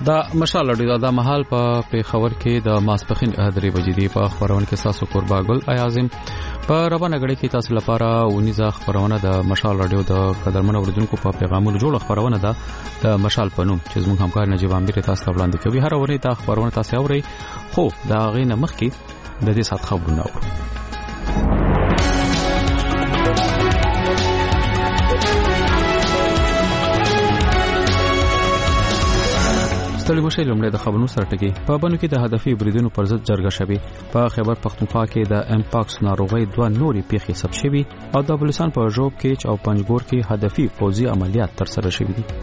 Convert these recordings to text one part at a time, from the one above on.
دا مشال لري دا محل په پیښور کې د ماسپخین 3 بجې دی په خبرونه کې تاسو قرباګل ایازم په روانه غړي کې تاسو لپاره ونیزه خبرونه د مشال رادیو د قدرمن اوریدونکو په پیغامونو جوړ خبرونه ده د مشال پنوم چې زموږ همکار نجیب امیر تاسو وړاندې کوي هر اوري دا خبرونه تاسو اوري خو دا غینه مخکې د دې سات خبرونه اورو ستړي مشه لومړی د خبرونو سره ټکی په بنو کې د هدفي بریدونو پر ضد جرګه شوه په خیبر پختونخوا کې د امپاکس ناروغي 2 نوري پیښې ثبت شوي او د بلوچستان په جوب کې او پنجګور کې هدفي فوزي عملیات تر سره شوي دي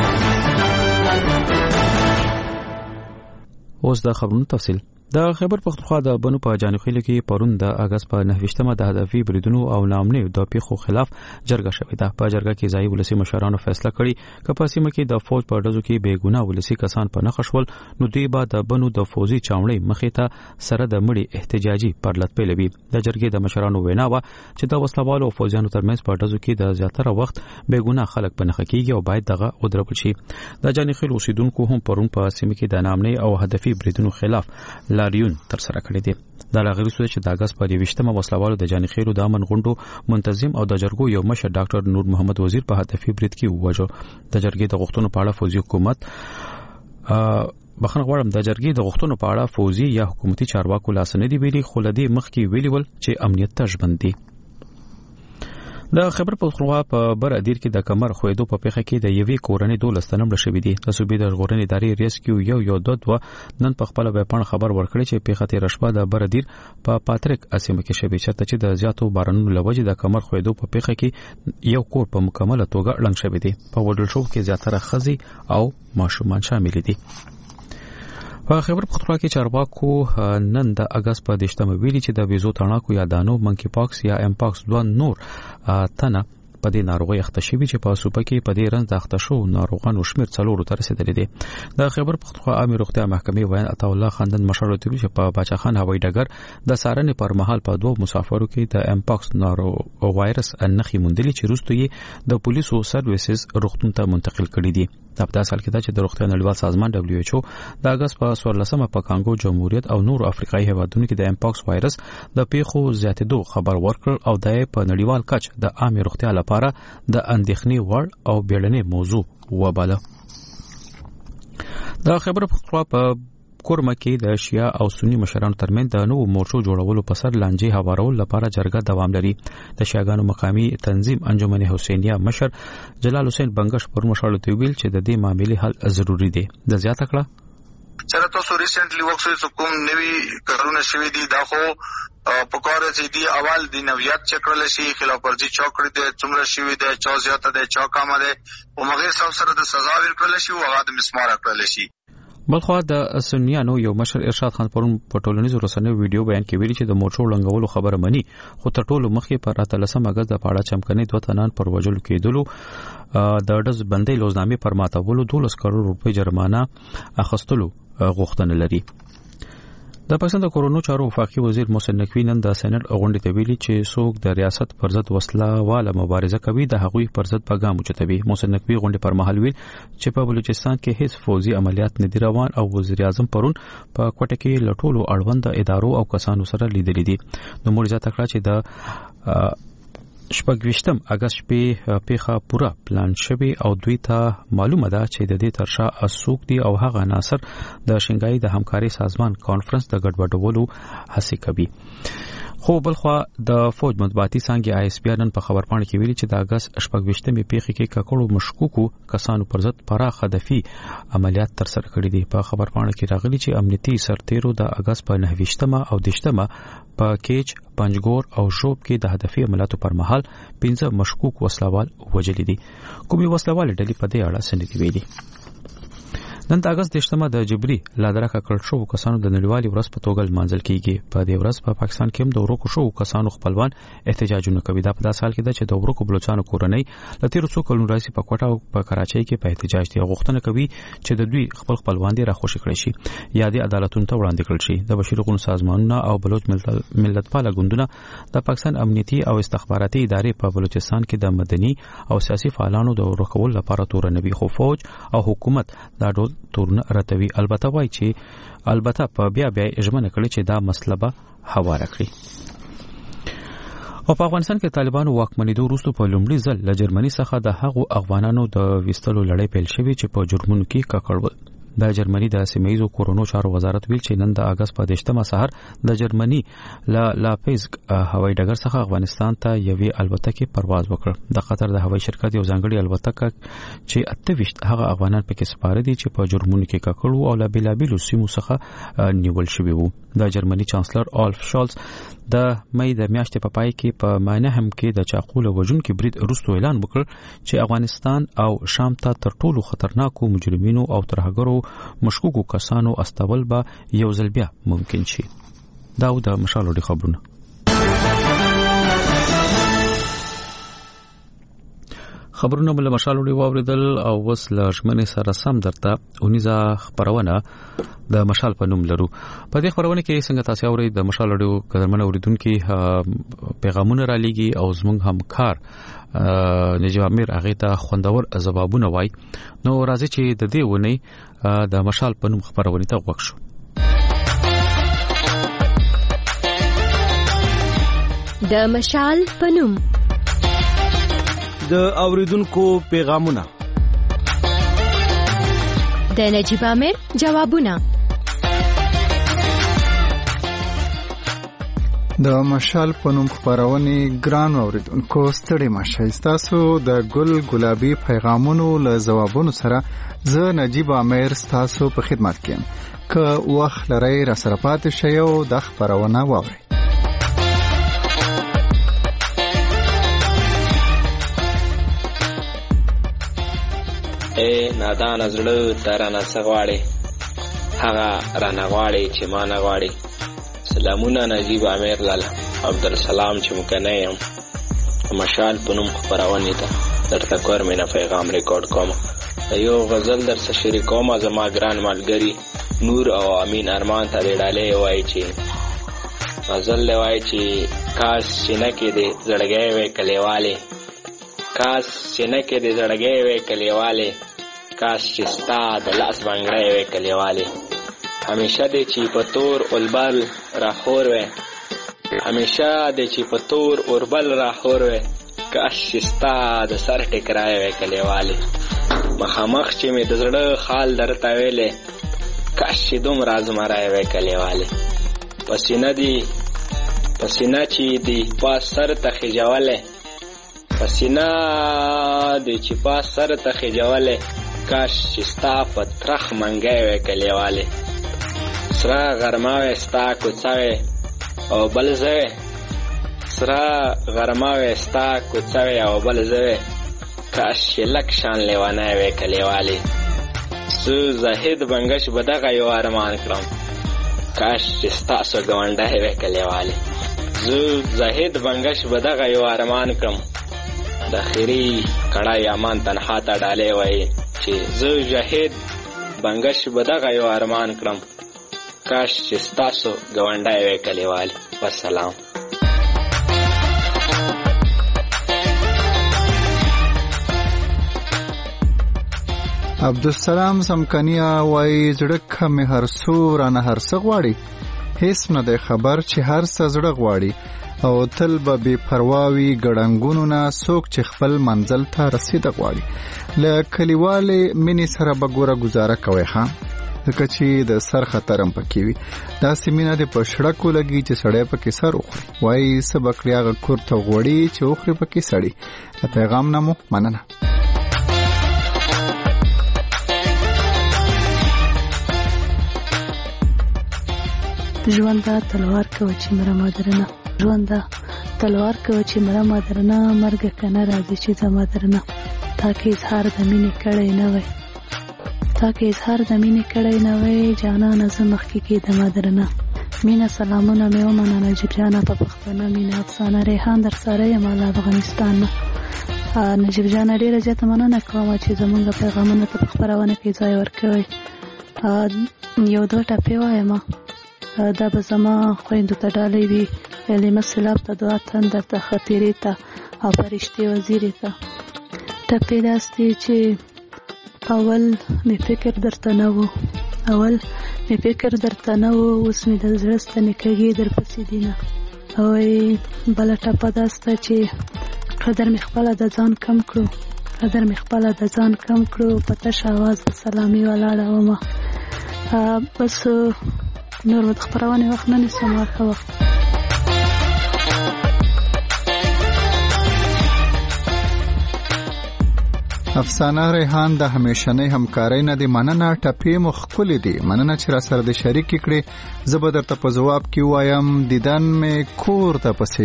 اوس د خبرونو تفصیل د خیبر پختونخوا د بنو په جانخیل کې پرون د اگست په 9مه د هدفي بریدونو او نامنه د پیښو خلاف جرګه شوه ده په جرګه کې ځای ولسی مشرانو فیصله کړې چې په سیمه کې د فوج په ډزو کې بے ګناه ولسی کسان په نخښول نو دوی به د بنو د فوزي چاوړې مخې ته سره د مړي احتجاجي پرلط پیلوي د جرګې د مشرانو وینا و چې د وسلوالو او فوجانو ترمنځ په ډزو کې د زیاتره وخت بے ګناه خلک په نخښ کېږي او باید دغه ودرول شي د جانخیل اوسیدونکو هم پرون په سیمه کې د نامنه او هدفي بریدونو خلاف لاریون تر سره کړی دی د لاغری سوچ چې د اگست په 20مه وسلوالو د جانخیلو د امن غونډو منتظم او د جرګو یو مشر ډاکټر نور محمد وزیر په هدفي برید کې ووجو د جرګې د غوښتنو په اړه فوزي حکومت بخښنه غواړم د جرګې د غوښتنو په اړه فوزي یا حکومتي چارواکو لاسنه دی ویلي خو لدی مخکې ویلي ول چې امنیت ته ژوند دی د خبر پختونخوا په بر ادیر کې د کمر خویدو په پیښه کې د یوې کورنۍ 12 تنه مړ شوي دي د صوبې د ژغورنې ادارې ریسکیو یو دوه نن په خپل ویبپاڼه خبر ورکړی چې پیښه تیر شپه د بر ادیر په پاتریک اسیمه کې شوې چې د زیاتو بارانونو لوجه د کمر خویدو په پیښه کې یو کور په مکمله توګه ړنګ شوی دی په وډل شو کې زیاتره خزي او ماشومان شامل دي په خبر پختونخوا کې چارواکو نن د اگست په 10مه ویلي چې د ویزو تڼاکو یا دانو منکی پاکس یا امپاکس 2 نور تنه په دې ناروغي اخته شوی چې په صوبه کې په دې رنځ د اخته شو ناروغانو شمیر 4 ته رسیدلی دی د خبر پختونخوا عامه روغتیا محکمې ویان عطا الله خاندان مشر ویلي چې په باچاخان هوایي ډګر د سارنې پر مهال په 2 مسافرو کې د امپاکس ناروغ وایرس انخي موندلي چې وروسته یې د پولیسو سرویسز روغتون ته منتقل کړي دي د په سال کې چې د روغتیا نړیوال سازمان WHO د اگست په 14مه په کانګو جمهوریت او نور افریقایي هیوادونو کې د امپاکس وایرس د پیښو زیاتېدو خبر ورکړ او د په نړیوال کچ د عامه روغتیا لپاره د اندېښنې وړ او بیړنۍ موضوع وباله د خبر پختونخوا په کورمه کې د شیا او سنی مشرانو ترمنځ د نوو مورچو جوړولو په سر لانجې هوارول لپاره جرګه دوام لري د شیاګانو مقامی تنظیم انجمن حسینیه مشر جلال حسین بنگش پر مشاورت ویل چې د دې معاملې حل ضروری دی د زیاته کړه چېرته تاسو ریسنټلی وکړئ کوم نوی کارونه شوي دي دا خو پکاره چې دی اول د نویات چکرل شي خلاف ورزي چوکړه د څومره شوي د چا زیاته د چا کم ده او مغیر سره د سزا ورکړل شي او هغه د مسمار کړل شي بلخوا د سنیانو یو مشر ارشاد خان پرون په ټولنیزو رسنیو ویډیو بیان کې ویلي چې د موټرو لنګولو خبره مني خو تر ټولو مخکې پر 13 اگست د پاړه چمکنې 2 تنان پر وجلو کېدلو د ډز بندۍ لوزنامې پر ماتولو 12 کروڑ روپۍ جرمانه اخستلو غوښتنه لري د پاکستان د کورونو چارو وفاقي وزیر محسن نقوی نن د سېنات غونډې ته ویلي چې څوک د ریاست پر ضد وسله واله مبارزه کوي د هغوی پر ضد په ګام اوچتوي محسن نقوی غونډې پر مهال ویل چې په بلوچستان کې هیڅ فوزي عملیات نه دي روان او وزیر اعظم پرون په کوټه کې لټولو اړوند ادارو او کسانو سره لیدلې دي نو موږ ځا تکړه چې د شپږ اگست شپې پیښه پوره پلان شوی او دوی ته معلومه ده چې د دې ترشا اسوک دي او هغه عناصر د شنګای د همکاري سازمان کانفرنس د ګډوډولو هڅه کوي خو بلخوا د فوج مطبوعاتي څنګه ISP نن په خبرپاڼه کې ویلي چې د اگست 14مې پیښې کې ککړو مشکوکو کسانو پر ضد پراخ هدفي عملیات تر سره کړي دي په خبرپاڼه کې راغلي چې امنیتي سرتیرو د اگست په 9مه او 10مه په کېج پنجګور او شوب کې د هدفي عملیاتو پر مهال 15 مشکوک وسلوال وژلي دي کومي وسلوال ډلې په دې اړه سندې ویلي نن د اگست 10مه د جبري لادرکه کړل شو کسانو د نړیوالي ورځ په توګه لمانځل کیږي په دې ورځ په پاکستان کې هم د ورکو شو کسانو خپلوان احتجاجونه کوي دا په داسې حال کې ده چې د ورکو بلوچستان کورنۍ د 13 کلونو راځي په کوټه او په کراچۍ کې په احتجاج دي غوښتنه کوي چې د دوی خپلوان دي راخوشي کړي شي یا د عدالتونو ته وړاندې کړل شي د بشري حقوقو سازمانونه او بلوچ ملتپاله ګوندونه د پاکستان امنیتي او استخباراتي ادارې په بلوچستان کې د مدني او سیاسي فعالانو د ورکول لپاره تورنوي خو فوج او حکومت دا ډول تورونه راتوي. البته وایي چې البته په بیا ژمنه کړې چې دا مسله به هواره کړي. او په افغانستان کې طالبانو واکمنېدو وروسته په لومړي ځل له جرمني څخه د هغو افغانانو د ویستلو لړۍ پیل شوې چې په جرمونو کې ککړول. د جرمني د سیمه‌ییزو کورونو چارو وزارت ویل چې نن د اگست په 18 سهار د جرمني لاپیزګ هوایي ډګر څخه افغانستان ته یوې الوتکې پرواز وکړ. د قطر د هوایي شرکت یو ځانګړي الوتکه چې 28 هغه افغانان پکې سپاره دي چې په جرمونو کې ککړ وو او له بیلابیلو سیمو څخه نیول شوي وو. د جرمني چانسلر آلف شالز د مې د میاشتې په پای کې په ماینهم کې د چاقو له وژونکي برید وروسته اعلان وکړ چې افغانستان او شام ته تر ټولو خطرناکو مجرمینو او ترهګرو مشکوکو کسانو استول به یو ځل بیا ممکن شي. دا د مشال وړي خبرونه. خبرونه مله مشال وړي واوریدل او وس لښمنه سره سم درته اونیزه خبرونه د مشال په نوم لرو. په دې خبرونه کې څنګه تاسو اورئ د مشال وړي قدرمن اوریدونکو پیغامونه را لېږي او زموږ همکار نجیب امیر هغه ته خوندور ځوابونه وای. نو راځي چې د دې ونی د مشال په نوم خبرونه ته وښو. د مشال په نوم د اوریدونکو پیغامونه، د نجیب امیر جوابونه. د مشال په نوم خبرونه ګران اوریدونکو ستړي مشه. تاسو د ګل ګلابي پیغامونو له جوابونو سره زه نجیب امیر تاسو په خدمت کې یم. که وخت لرئ را سره پاتې شئ او د خبرونه واورئ. نادان زړه ترانه سغواړي هغه رانه غواړي چې ما نه غواړي. سلامونه نجیب امیر لاله عبدالسلام چې مکنه یم مشال په نوم خبرونه ته درته کور مې نه پیغام ریکارډ کوم. یو غزل در سره شریکوم زما ګران ملګری نور او امین ارمان ته ډالې وای چې غزل وای چې کاش سینه کې دې زړګې وې کلیواله، کاش سینه کې دې زړګې وې کلیواله، کاش چې ستا د لاس بنګړې وې کلیواله. همیشه دې چې په تور اوربل راخور وې، همیشه دې چې په تور اوربل راخور وې، کاش چې ستا د سر ټکرای وې کلیواله. مخامخ چې مې د زړه خال درته ویلې، کاش چې دومره زمرای وې کلیواله. پسینه چې دی پاس سر ته خجواله، پسینه دی چې پاس سر ته خجواله، کاش چې ستا په ترخ منګای وې کلیواله. سره غرمه وې ستا کوڅه وې او بل زه وې، سره غرمه وې ستا کوڅه وې او بل زه وې، کاش چې لک شان لیوانای وې کلیواله. زه زاهد بنګش به دغه یو ارمان کړم، کاش چې ستاسو ګاونډی وې کلیواله. زه زاهد بنګش به دغه یو ارمان کړم، د خیری کړای امان تنها ته ډالې وای چې زه زاهد بنګش به دغه یو ارمان کړم، کاش چې ستاسو ګاونډی وې کلیواله. والسلام. عبدالسلام سمکنیا وای زړه مې هر څو رانه هر څه غواړي، هیڅ نه دی خبر چې هر څه زړه غواړي، او تل به بې پرواوي ګړنګونو نه څوک چې خپل منزل ته رسید غواړي. له کلیوالې مینې سره به ګوره گزاره کوي ښه، ځکه چې د سر خطر هم پکې وي. داسې مینه دې په شړکو لګي چې سړی پکې سر وخوري. وایي څه به کړي هغه کور ته غوړي چې وخوري پکې سړي. د پیغام نه مو مننه. ژونده تلوار کوه چې مړه مادرنه، ژونده تلوار کوه چې مړه مادرنه، مرګ کنه راځي چې زما درنه. تا کې اظهار د مینې کړی نه وای، تا کې اظهار د مینې کړی نه وای، جانانه زه مخکې کېدمه درنه. مینه سلامونه مې ومنه نجیب جانه په پښتنه مینه افسانه ریحان در سره یم له افغانستان نه. نجیب جانه ډېره زیاته مننه کوم چې زمونږ پیغامونه ته په خپرونه کې ځای ورکوئ. یو دوه ټپې وایم، دا به زما خویندو ته ډالۍ وي. لیمه سیلاب ته دعا تندر ته خطیرې ته او فرشتې وزیرې ته. ټپې داسې چې اول مې فکر درته نه و، اوس مې د زړه ستنې کږې در پسې دینه. او بله ټپه دا سته چې قدر مې خپله د ځان کم کړو په تش آواز د سلامي ولاړه ومه. بس نور د خپرونې وخت نه نیسم. ښه وخت. افسانه ریحان د همیشنۍ همکارۍ نه دی مننه. ټپې مو ښکلې دي، مننه چې را سره د شریک کړې. زه به درته په ځواب کې وایم دیدن مې کور ته پسې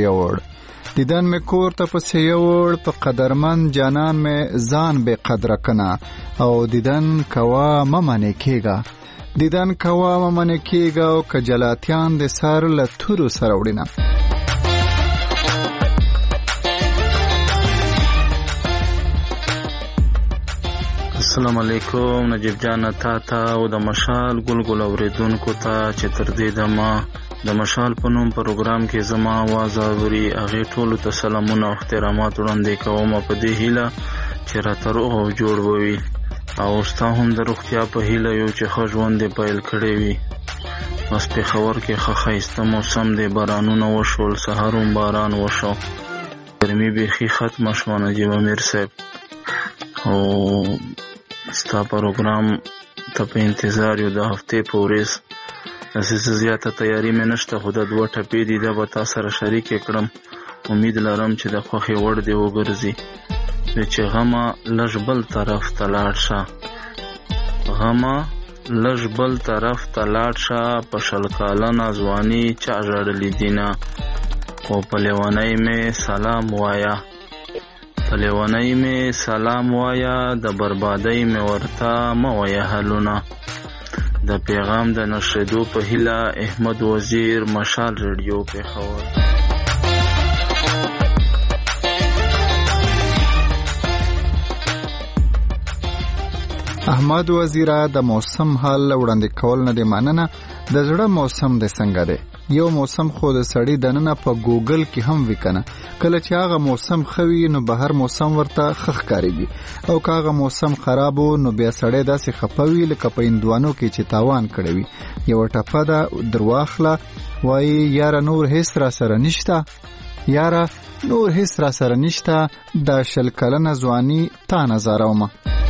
یوړ په قدرمن جانان مې ځان بې قدره کنه. او دیدن کوا ممنې کېږه او که جلاتیان د سر له تورو سره وړینه. السلام علیکم نجیب جان، تا او د مشال ګل اوریدونکو ته چې تر دې دمه د مشال په نوم پروګرام کې زما आवाज اوري، هغه ټولو ته سلامونه او احترامات وړاندې کوم په دې هیله چې راته روغ او جوړ وي، او ستا هم د روغتیا په هیله یو چې ښه ژوند دې پیل کړی وي. بس پېښور کې ښه ښایسته موسم دی، بارانونه وشول، سهار هم باران وشو، ګرمي بیخي ختمه شوه نجیب امیر صاحب. او ستا پروګرام ته په انتظار یو د هفتې په ورځ. داسې زیاته تیاری مې نشته، خو د 2 ټپې دي، دا به تا سره شریک کړم. امید لرم چې د خوښې وړ دې وګرځي. چې غمه لږ بل طرف ته لاړ شه، په 20 کلنه ځواني چا ژړلي دینه. او په لیونۍ مې سلام وایا، د بربادۍ مې ورته مه وایه حلونه. د پیغام د نشریدو په هیله، احمد وزیر، مشال ریډیو پېښور. احمد وزیره د موسم حال وړاندې کول نه دی مننه. د زړه موسم د څنګه دی؟ یو موسم خو د سړی دننه په ګوګل کې هم وکنه. کله چې هغه موسم خوي نو بهر موسم ورته خخ کاریږي، او که هغه موسم خرابو نو بیا سړی داسې خپوي لکه په اندوانو کې چې تاوان کړی وي. یو ټپه ده درواخله، وایي یاره نور هیڅ را سره نشته، د 20 کلنه ځواني تا نظاره ومه.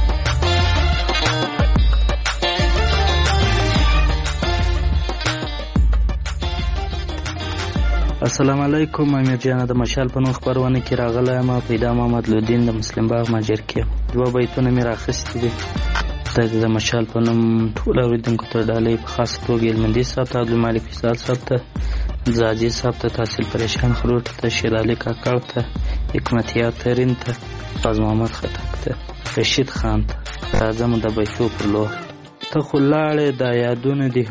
السلام علیکم، امیر جان د مشال په نوم خبرونه کې راغلی یم. پیدا محمد لودین د مسلم باغ ماجر کې 2 بیتونه مې راخیستي دي. د مشال په نوم ټول اوریدونکو ته ډالۍ په خاصه توګه هلمندي صاحب ته، عبدالمالک فیصل صاحب ته، زاجي صاحب ته، تحصیل پریشان خروټ ته، شیرعلي کاکړ ته، حکمتیار ترین ته، فاز محمد خټک ته، رشید خان ته. راځم د بیتو پر لور. ته خو لاړې د یادونه دې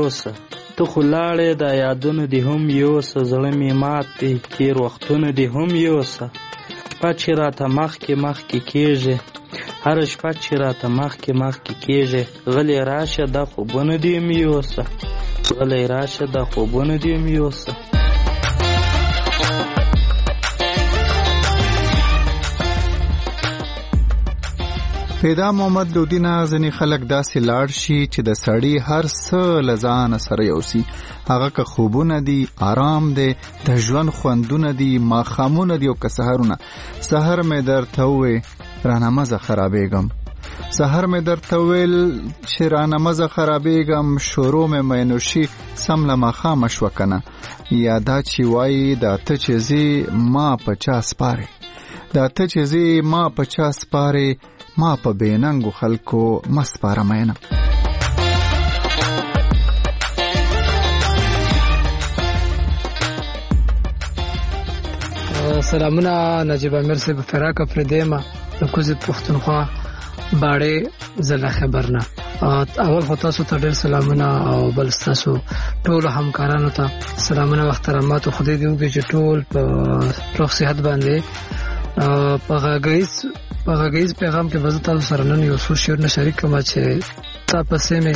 هم یوسه، زړه مې مات دی، تیر وختونه دې هم یوسه. شپه چې راته مخکې کېږي، هره شپه چې راته مخکې کېږي، غلی راشه دا خوبونه دې هم یوسه. پیدا محمد لودینا، ځنې خلک داسې لاړ شي چې د سړی هر څه له ځانه سره یوسي. هغه که خوبونه دي، آرام دی، د ژوند خوندونه دي، ماښامونه دي او که سهارونه. سهار مې درته وویل رانه مزه خرابېږم، شروع مې مینوشي سم له ماښامه شوه کنه. یا دا چې وایي دا ته چې ځې ما په چا سپارې، ما په بیننګو خلکو مسپاره مینه. سلامونه نجیب امیر صاحب، فراق افریدیمه د کوزید پښتونخوا باړې زله خبرنه. اول خو تاسو ته ډېر سلامونه، او بل تاسو ټول همکارانو ته سلامونه او احترامات. خدای دې وکړي چې ټول په روغ صحت باندې. په غږیز پیغام کې به تاسو سره نن یو څو شعرونه شریک کوم چې تا پسې مې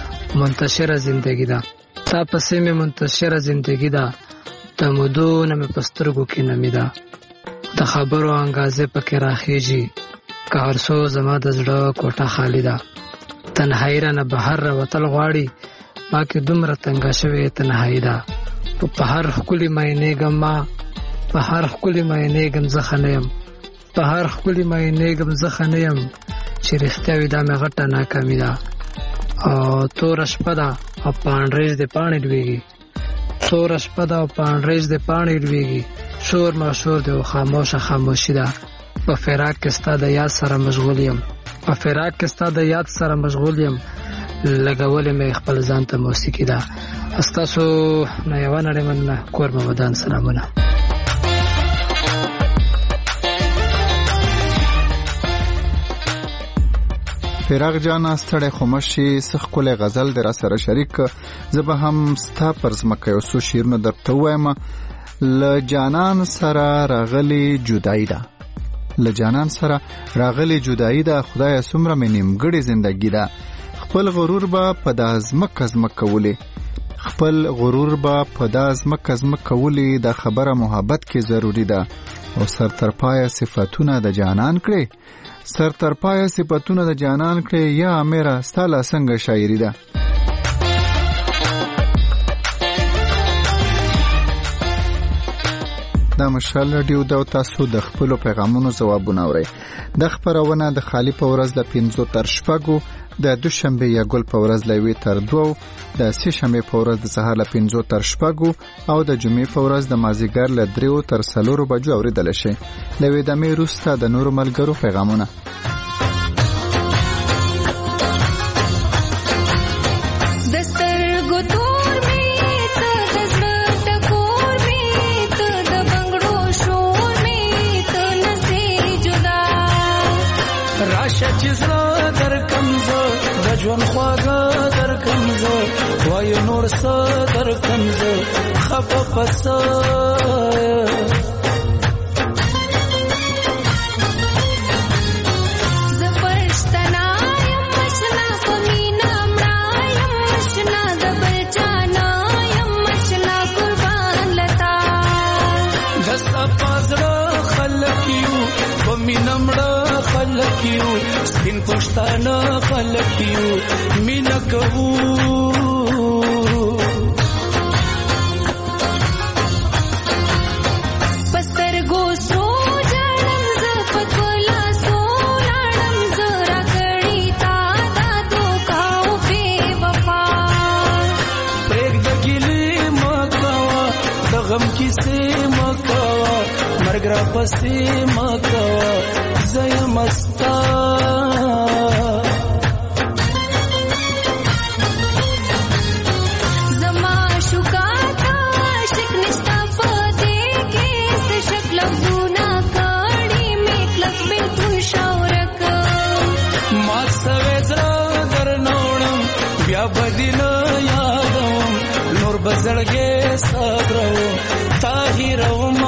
منتشره زندگی ده، د مودو نه مې په سترګو کې نمی ده، د خبرو انګازې پکې راخیږي، که هر څو زما د زړه کوټه خالی ده تنهایی رانه بهر راوتل غواړي ما کې دومره تنګه شوې تنهایی ده په هر ښکلي مینېږم ما په هر ښکلي مینېږم زه ښه نه یم په هر ښکلي مینېږم زه ښه نه یم چې رښتیا وي دا مې غټه ناکامي ده او توره شپه ده او پاڼریز د پاڼې لوېږي توره شپه ده او پاڼریز د پاڼې لوېږي شور ماشور دی او خاموشه خاموشي ده په فراق کې ستا د یاد سره مشغول یم په فراق کې ستا د یاد سره مشغول یم لګولې مې خپل ځان ته موسیقي ده ستاسو نه یوه نړۍ مننه کور مې ودان سلامونه فراق جانا ستړی خو مشي څه ښکلی غزل دی را سره شریک زه به هم ستا پر ځمکه یو څو شعرونه درته ووایم له جانان سره راغلې جدایي ده له جانان سره راغلې جدایي ده خدایه څومره مې نیمګړې زندګي ده خپل غرور به په دا ځمکه ولې خپل غرور به په دا ځمکه ولې دا خبره محبت کې ضروری ده او سر تر پایه صفاتونه د جانان کړې سر تر پایه صفاتونه د جانان کړې یا امیره ستاله څنګه شاعري ده دا مشال رادیو دا تاسو د خپل پیغامونو ځوابونه اورئ د خبرونه د خالی په ورځ د 5 تر 6 د دوشنبه یا ګل په ورځ لوي تر 2 د سه شنبه په ورځ د سهار ل 5 تر 6 او د جمعې په ورځ د مازیګر ل 3 تر 4 بجو اوریدل شي لوي د مې روسته د نور ملګرو پیغامونه جون خواږه در کمزه وای نور سه در کمزه خفه پسه زپرشتنا یم مشنا پمینا مړایم مشنا د بچانا یم مشنا قربان لتا دستا پازړه خلک یو پمینا مړه خلک یو سپین پښتانه خلک یو مینا کوو پسترګو سرو جړم ز پکولا سولاړم ز راګړی تا دا دوکاو بے وفا پرېګ د ګلې مکوا د غم کیسې مکوا مرګ را پسې مکوا زه مستا زما شکاتا عاشق نشتا پدې کې څه شکل زونا کړي مې کلک بالکل شاورک ما سوي زړه درنوړم بیا بدین یادوم نور بزړګې صبرو طاهر ما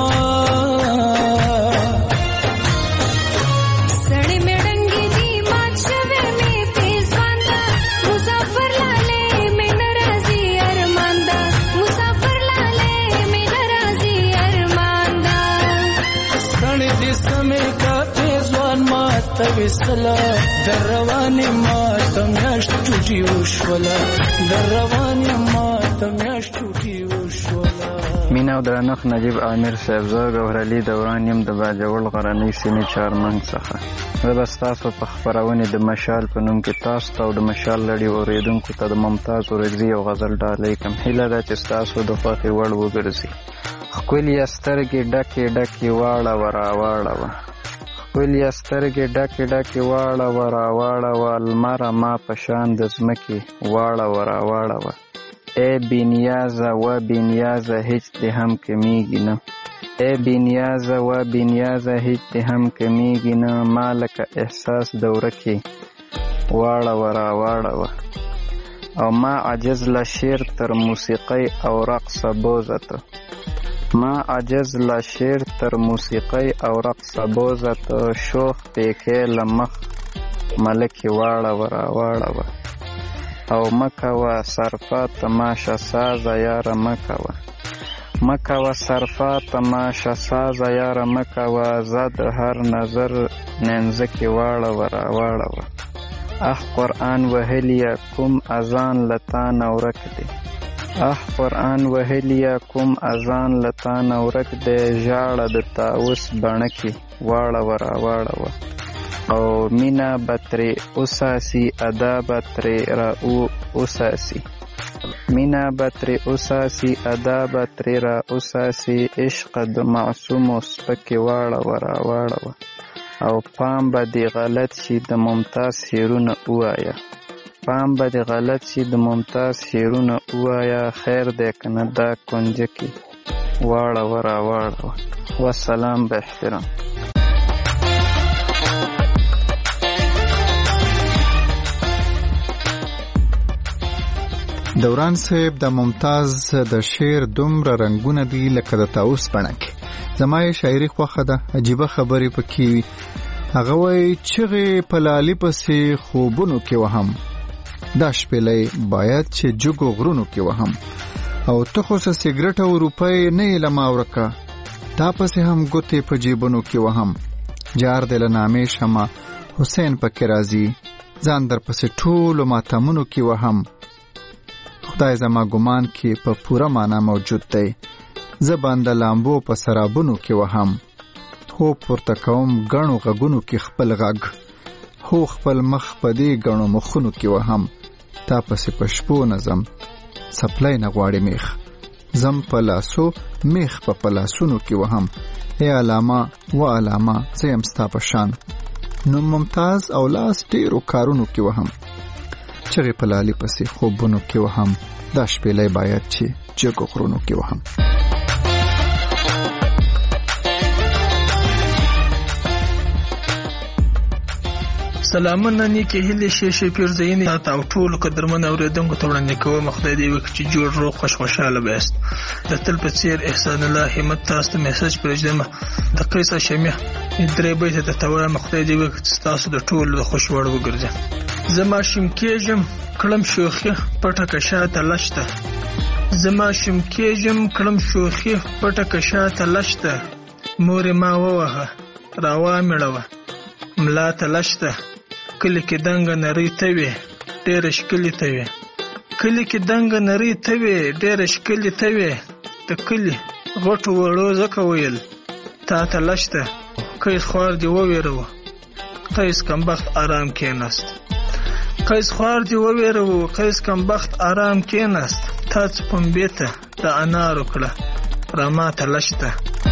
توسلا در رواني ما تمیاش ټوټي وشولا در رواني ما تمیاش ټوټي وشولا مینا او درنخ نجیب عامر صاحب زه ګورالي دوران يم د باجوړ غرنۍ سیمې چارمن څخه زه بس تاسو په خبرونه د مشال په نوم کې تاسو ته د مشال لړۍ اوریدونکو ته د ممتاز اورځي او غزل ډالۍ کوم هیله ده چې تاسو د خوښي وړ وګرځي خپل سترګې ډکې واړه وراواړه ویلی سترګې ډکې واړه وراواړه لمر ما په شان د ځمکې واړه وراواړه ای بنیازه و بنیازه هیڅ دې هم کمیږي نه ای بنیازه و بنیازه هیڅ دې هم کمیږي نه ما لکه احساس دوره کې واړه وراواړه او ما عجز له شعر تر موسیقۍ او رقص بوزته ما عجز لا شعر تر موسیقۍ او رقص بوزت شوخ پیکې لمخ ملکی واړه وراواړه او مکوه صرفه تماشا سازه یاره مکوه مکوه صرفه تماشه سازه یاره مکوه زه د هر نظر ننځکې واړوه راواړوه اخ قرآن وهلیه کوم اذان له تا نه ورک دی اخ قرآن وهلیه کوم اذان له تا نه ورک دی ژاړه د طاووس بڼه کې واړوه راواړوه او مینه به ترې اوساسي ادا به ترې را اوساسي مینه به ترې اوساسي ادا به ترې را اوساسي عشق د معصومو سپکې واړوه راواړوه او پام به دې غلط شي د ممتاز شعرونه ووایه پام به دې غلط شي د ممتاز شعرونه ووایه خیر دی که نه دا کنجکې واړوه راواړوه والسلام به احترام. دوران صاحب د ممتاز د شعر دومره رنگونه دي لکه د طاووس بڼه کې. زما یې شاعري خوښه ده، عجیبه خبرې پکې وي. هغه وایي چغې په لالي پسې خوبونو کې وهم، دا شپېلۍ باید چې جګو غرونو کې وهم، او ته خو څه سګرټ او روپۍ نه یې له ما ورکه، تا پسې هم ګوتې په جیبونو کې وهم. جار دې له نامې شمه حسین پکې راځي، ځان در پسې ټولو ماتمونو کې وهم. خدای زما ګمان کې په پوره معنا موجود دی، زه باندې لامبو په سرابونو کې وهم. هو پورته کوم ګڼو غږونو کې خپل غږ، هو خپل مخ په دې ګڼو مخونو کې وهم. تا پسې په شپو نظم سپلی نه غواړي میخ، زم په لاسو میخ په لاسونو کې وهم. ای علامه و علامه زه یم ستا په شان، نو ممتاز او لاس ډېرو کارونو کې وهم. چغې په لالي پسې خوبونو کې وهم، دا شپېلۍ باید چې جګو غرونو کې وهم. سلامونه نیکې هیلې ښې پیرزوینې تاته او ټولو قدرمنو اورېدونکو ته وړاندې کوم. خدای دې وکړي چې جوړ روغ خوشحاله به یاست. د تل په څېر احسان الله همت تاسو ته میسج پرېږدم د قیس هاشمي 3 بیته درته وایم. خدای دې وکړي چې تاسو د ټولو د خوښ وړ وګرځي. زه ماشوم کېږم کړم شوخي پټه که شاته لشته، زه ماشوم کېږم کړم شوخي پټه که شاته لشته، مورې ما ووهه راوامیړوه ملا ته لشته، کلی کې دنګه نرۍ ته وې ډېره ښکلې ته وې، کلی کې دنګه نرۍ ته وې ډېره ښکلې ته وې، د کلي غټو وړو ځکه ویل تا ته لشته، قیس خوار دې وویروه قیس کمبخت آرام کېناست، قیس خوار دې وویروه قیس کمبخت آرام کېناست، تا څه پنبې ته د انارو کړه را ماته لشته.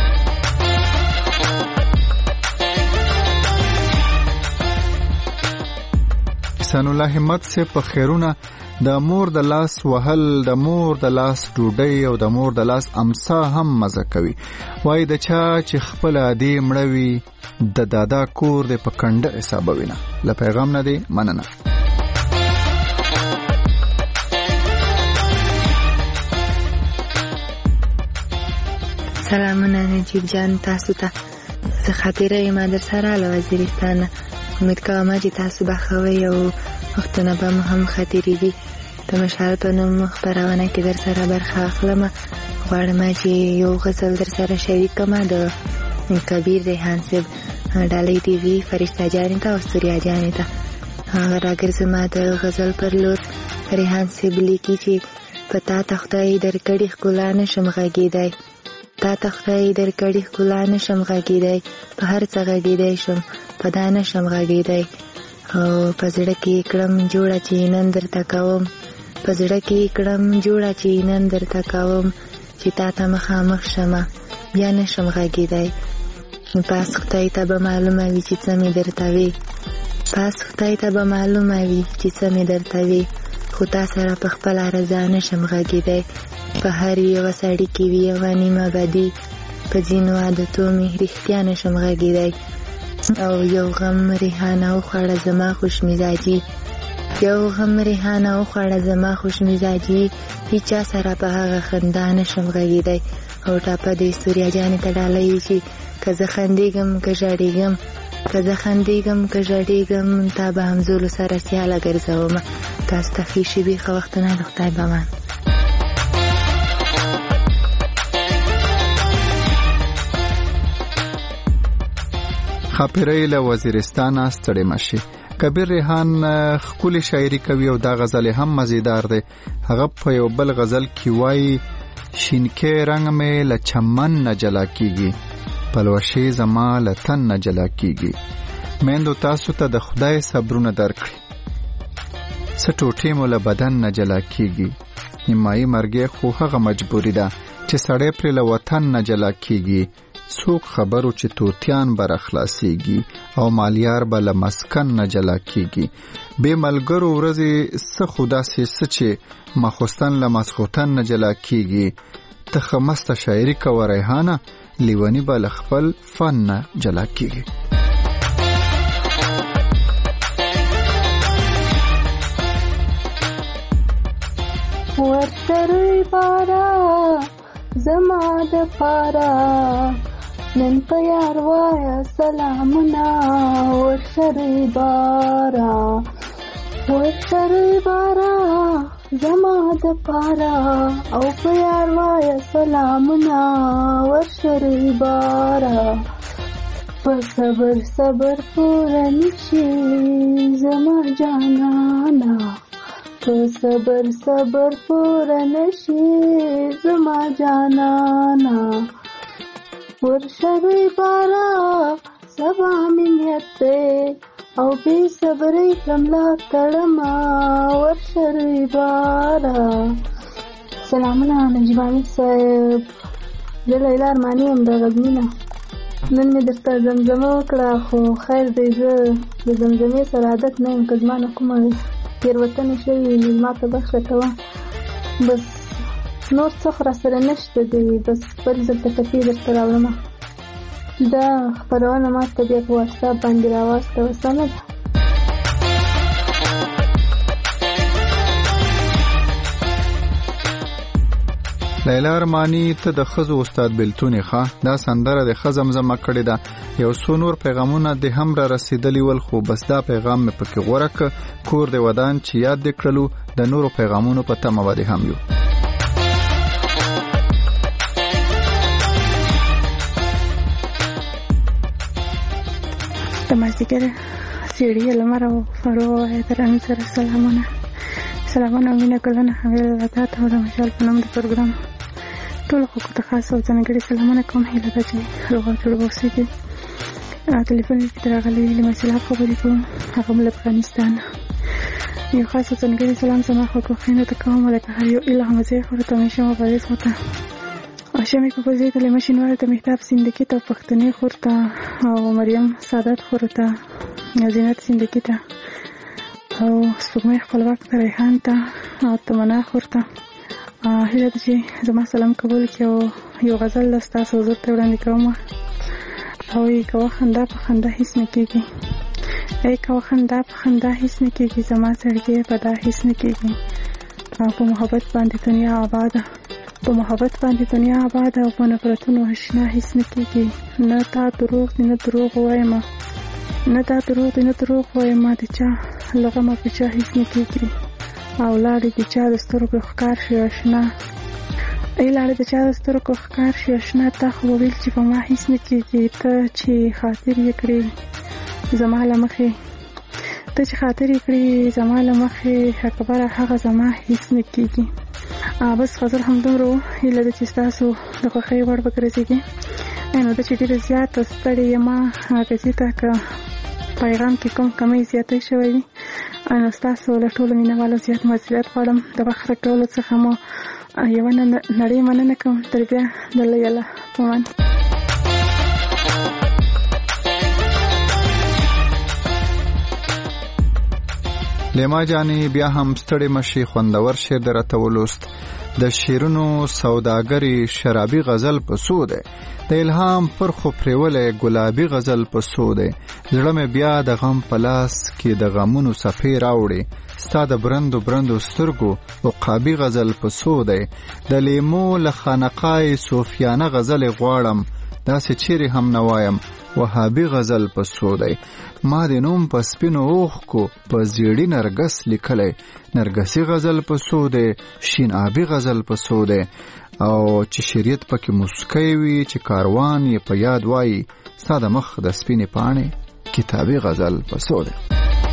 احسان الله همت سے په خیرونه د مور د لاس وهل، د مور د لاس ډوډۍ او د مور د لاس امسا هم مزه کوي. وای د چا چې خپل عادي مړوي د دادا کور د پکنده حسابوینه. له پیغام نه دی مننه. سلامونه نجیب جان تاسو ته. زه خاطره یم در سره له وزیرستان. امید کوم چې تاسو به خوي او وختونه به مو هم خاطرېږي. د مشال په نوم خپرونه کې در سره برخه اخلم. غواړم چې یو غزل در سره شریک کړم د کبیر ریحان صاحب ډالۍ ټي وي فرشته جانې ته او ستوریا جانې ته. راګرځم د غزل پر لور. ریحان صاحب لیکي چې په تا ته خدای درکړې ښکلا نشم غږېدی، تا ته خدای درکړې ښکلا نشم غږېدی، په هر څه غږېدی شم په دا نشم غږېدی. او په زړه کې کړم جوړه چې نن درته کوم، په زړه کې کړم جوړه چې نن درته کوم، چې تا ته مخامخ شمه بیا نشم غږېدی. پاس خدای ته به معلومه وي چې څه مې درته وي، پاس خدای ته به معلومه وي چې څه مې درته وي، خو تا سره په خپله رضا نشم غږېدی. په هر یوه سړي کې وي یوه نیمه بدي، په ځینو عادتو مې رښتیا نشم غږېدی. او یو غم ریحانه وخوړه زما خوش مزاجي، یو غم ریحانه وخوړه زما خوش مزاجي، هیچا سره په هغه خندا نشم غږېدی. او ټاپه د ستوریا جانې ته ډالۍ چې که زه خندېږم که ژړېږم، که زه خندېږم که ژړېږم، تا به همزولو سره سیاله ګرځومه. تاسو ته ښې شېبې ښه وختونه د خدای په امان. خاپیرۍ له وزیرستانه ستړې مشي. کبیر ریحان خپل شاعري کوي او دا غزل هم مزیدار دی. هغه په یو بل غزل کې وایي شینکې رنگ مې له چمن نه جلا کیږي، پلوشې زما له تن نه جلا کیږي. میندو تاسو ته د خدای صبرونه درکړي، څه ټوټې مو له بدن نه جلا کیږي. نیمایي مرګې خو هغه مجبوري ده چې سړی پرې له وطن نه جلا کیږي. څوک خبرو چې توتیان به راخلاصیږي او مالیار به له مسکن نه جلا کیږي. بې ملګرو ورځې څه خو داسې څه چې ماخوستن له ماسخوتن نه جلا کیږي. ته ښه مسته شاعري کوه ریحانه، لیوني به له خپل فن نه جلا کیږي. ورسره بارا زما د پارا نن په یار وایا سلامونه. ورسره بارا زما د پارا او په یار وایا سلامونه. ورسره بارا په صبر صبر پوره نشي زما جانانا، په صبر صبر پوره نشي زما جانانا. ورشوی بارا سبا منیت دے او بی صبری کملا تڑما. ورشوی بارا. سلامونه نجیب امیر صاحب، زه لیلا ارماني یم د غزنینه. نن مې درته زمزمه وکړه خو خیر دی، زه د زمزمې سره عادت نه یم. که زما نه کومه تېروتنې شوي نو ما ته بخښه کوه. بس نور څه خو راسره نشته دی، بس بل ځل ته ټپې درته راوړمه. دا خپرونه ما ته بیا په واتساپ باندې راواستوه، سمه ده؟ لیلا ارماني ته د ښځو استاد بېلتون ښه. دا سندره د ښه زمزمه کړې ده. یو څو نور پیغامونه د هم را رسېدلي ول خو بس دا پیغام مې پکې غوره که. کور د ودان چې یاد دې کړلو، د نورو پیغامونو په تمه به دې هم یو. د مازدیګر سیړي لمر او فرو احترام سره سلامونه مینه ګلونه حویل لطات او د مشال په نوم د پروګرام ټول خلکو ته خاص او ځانګړي سلامونه کوم. هیله ده چې روغ او جوړ اوسئ. ټلیفون کې راغلي مسله خبرې کوم، هغه له افغانستان. یو خاص او ځانګړي سلام زما خلکو خینه ته کوم، لکه هر یو اله مزه خو ته مې شمه په دې وته شمه په دې ته ماشینوار ته مهتاب سندکی ته پښتني خورته او مریم سعادت خورته زینت سندکی ته او سپوږمۍ خپلواک ته ریحان ته او تمنا خورته. هیله ده چې زما سلام قبول کړئ او یو غزل ستاسو حضور ته وړاندې کوم. او کوه خندا په خندا هیڅ نه کېږي، کوه خندا په خندا هیڅ نه کېږي، زما سړی په دا هیڅ نه کېږي. په محبت باندې دنیا آباده، په محبت باندې دنیا آباده او په نفرتونو اشنا هیڅ نه کېږي. نه تا دروغ دی نه دروغ وایم، نه تا دروغ دی نه دروغ وایم، د چا لغمه په چا هیڅ نه کېږي. او لاړې د چا د سترګو ښکار شي اشنا، لاړې د چا د سترګو ښکار شي اشنا. تا خو ویل چې په ما هیڅ نه کېږي، ته چې خاطر یې کړې زما له مخې، ته چې خاطر یې کړې زما له مخې، اکبره هغه زما هیڅ نه کېږي. بس غزل همدومره و. هیله ده چې ستاسو د خوښۍ وړ وګرځېږي. نو ده چې ډېره زیاته ستړې یم غزې ته که پیغام کې کوم کمی زیاتی شوی وي، نو ستاسو له ټولو مینهوالو زیات معذرت غواړم. د وخت راکولو څخه مو یوه نړۍ مننه کوم. تر بیا د الله یاله په امان. لیما جانې بیا هم ستړې مشي. خوندور شعر در راته ولوست. د شعرونو سوداګري شرابي غزل په سو دی، د الهام پر خو پریولی ګلابي غزل په سو دی. زړه مې بیا د غم په لاس کې د غمونو صفې راوړي، ستا د برندو برندو سترګو عقابي غزل په سو دی. د لیمو له خانقای صوفیانه غزل غواړم، داسې چیرې هم نه وایم وهابي غزل په سو دی. ما د نوم په سپینو اوښکو په زیړي نرګس لیکلی، نرګسي غزل په سو دی، شین آبي غزل په سو دی. او چې شریعت پکې مسکی وي چې کاروان یې په یاد وایي ستا د مخ د سپینې پاڼې کتابي غزل په څو دی.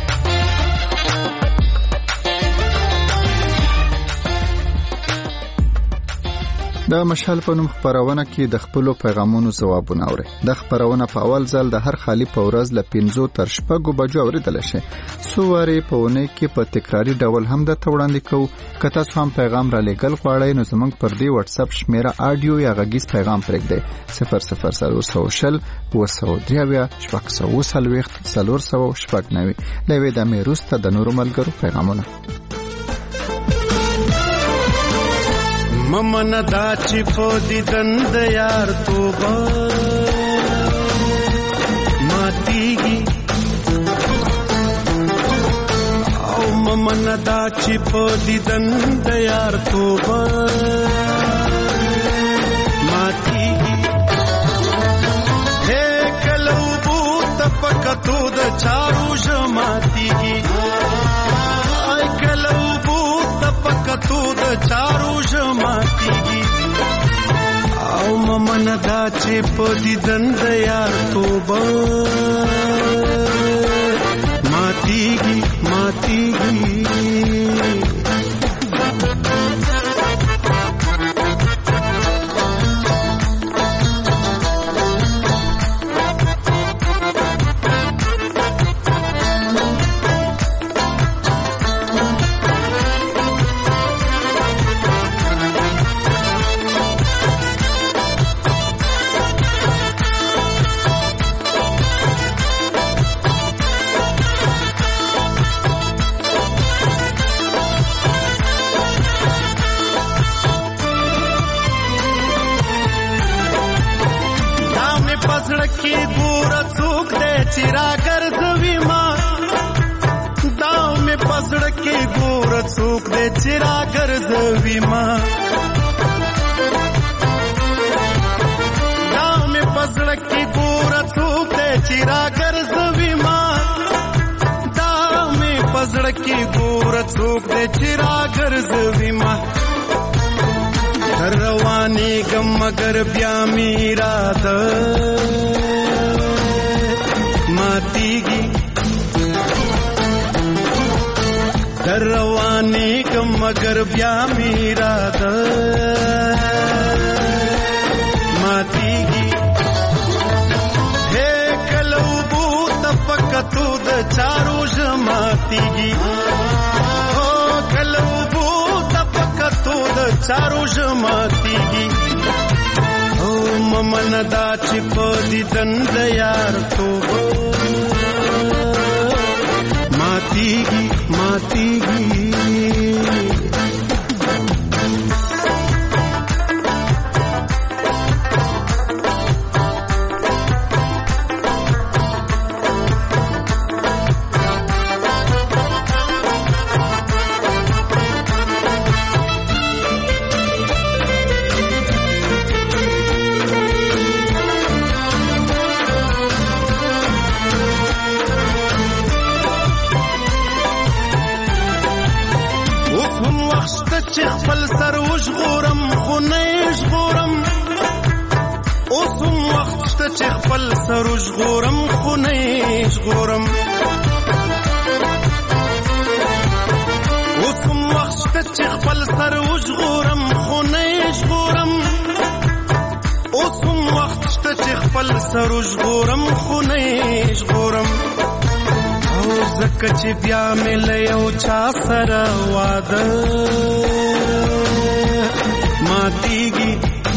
د مشال په نوم خپرونه کې د خپلو پیغامونو ځوابونه اوري. د خپرونه په اول ځل د هر خالی په ورځ له 5 تر 6 بجو اوریدل شي. څو واري په ونې کې په تکراری ډول هم د وړاندې کوو. که تاسو هم پیغام را لېږل غواړئ نو زموږ پر دې واتس اپ شمیره آډیو یا غږیز پیغام پرېږدئ 0040 203 440 لوي د میروسته د نورو ملګرو پیغامونه. ممن دا چې په دیدن د یار توبه ماتیږي او ممن دا چې په دیدن د یار توبه ماتیږي هې کلو بوت پکتو د چارو ژماتیږي ای کلو بوت پکتو د چارو ژماتیږي او ممن دا چې په دیدن د یار توبه ماتیږي ماتیږي. मगर ब्या मेरा द मातीगी दरवाने कम मगर ब्या मेरा द मातीगी हे कलौ बूत पकतू द चारू जमातीगी हो कलौ बूत पकतू द चारू जमातीगी ममन दा چې په دیدن د یار توبه ماتیږي ماتیږي. خپل سر وژغورم خو نه ژغورم اوسم وخت شته چې خپل سر وژغورم خو نه ژغورم اوسم وخت شته چې خپل سر وژغورم خو نه ژغورم اوسم وخت شته چې خپل سر وژغورم خو نه ژغورم او زکه چې بیا مې له یو چا سره واده ماتیږي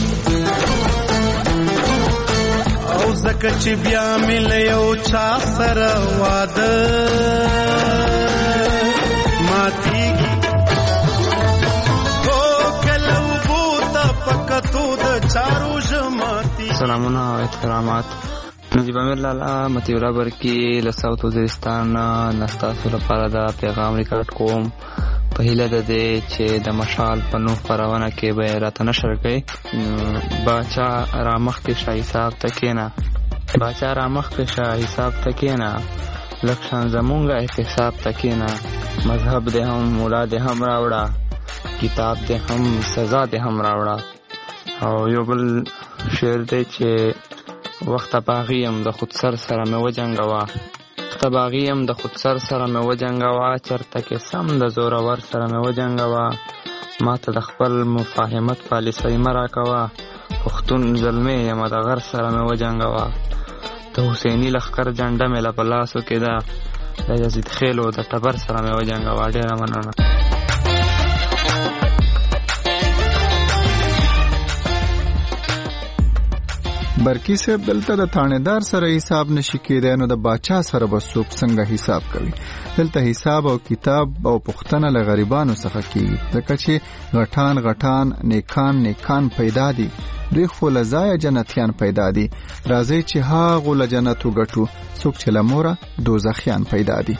او زکه چې بیا مې له یو چا سره واده ماتیږي او کله وبوته پکتو د چارو ژماتي. سلامونه او احترامات. نجیب امیر لالا متیورا برکی له ساوث وزیرستان نستاسو لپاره دا پیغام ریکارډ کوم په هیله ده چې د مشال په نوم خپرونه کې به راته نشر کړي. باچا رامخ کې شاه حساب تکینا باچا رامخ کې شاه حساب تکینا لکشان زمونږه احتساب تکینا مذهب دې هم مولا دې هم راوړه کتاب دې هم سزا دې هم راوړه او یو بل شعر دی چې وخت باغیم د خود سر سره مې وجنګوا، وخت باغیم د خود سر سره مې وجنګوا، چرته کې سم د زورور سره مې وجنګوا، ما ته د خپل مفاهمت پالیسۍ مه راکوه، پښتون زلمی یم د غر سره مې وجنګوا، د حسیني لښکر جنډه مې له په لاسو کې ده، د یزید خیلو د ټبر سره مې وجنګوا. ډېره مننه. برکی صاحب دلته د تانیدار سره حساب نشي کېدای، نو د باچا سره به څوک څنګه حساب کوي؟ دلته حساب او کتاب او پوښتنه له غریبانو څخه کېږي، ځکه چې غټان غټان نیکان پیدا دي، دوی خو له ځایه جنتیان پیدا دي. راځئ چې هغو له جنتو ګټو، څوک چې له موره دوزخیان پیدا دي.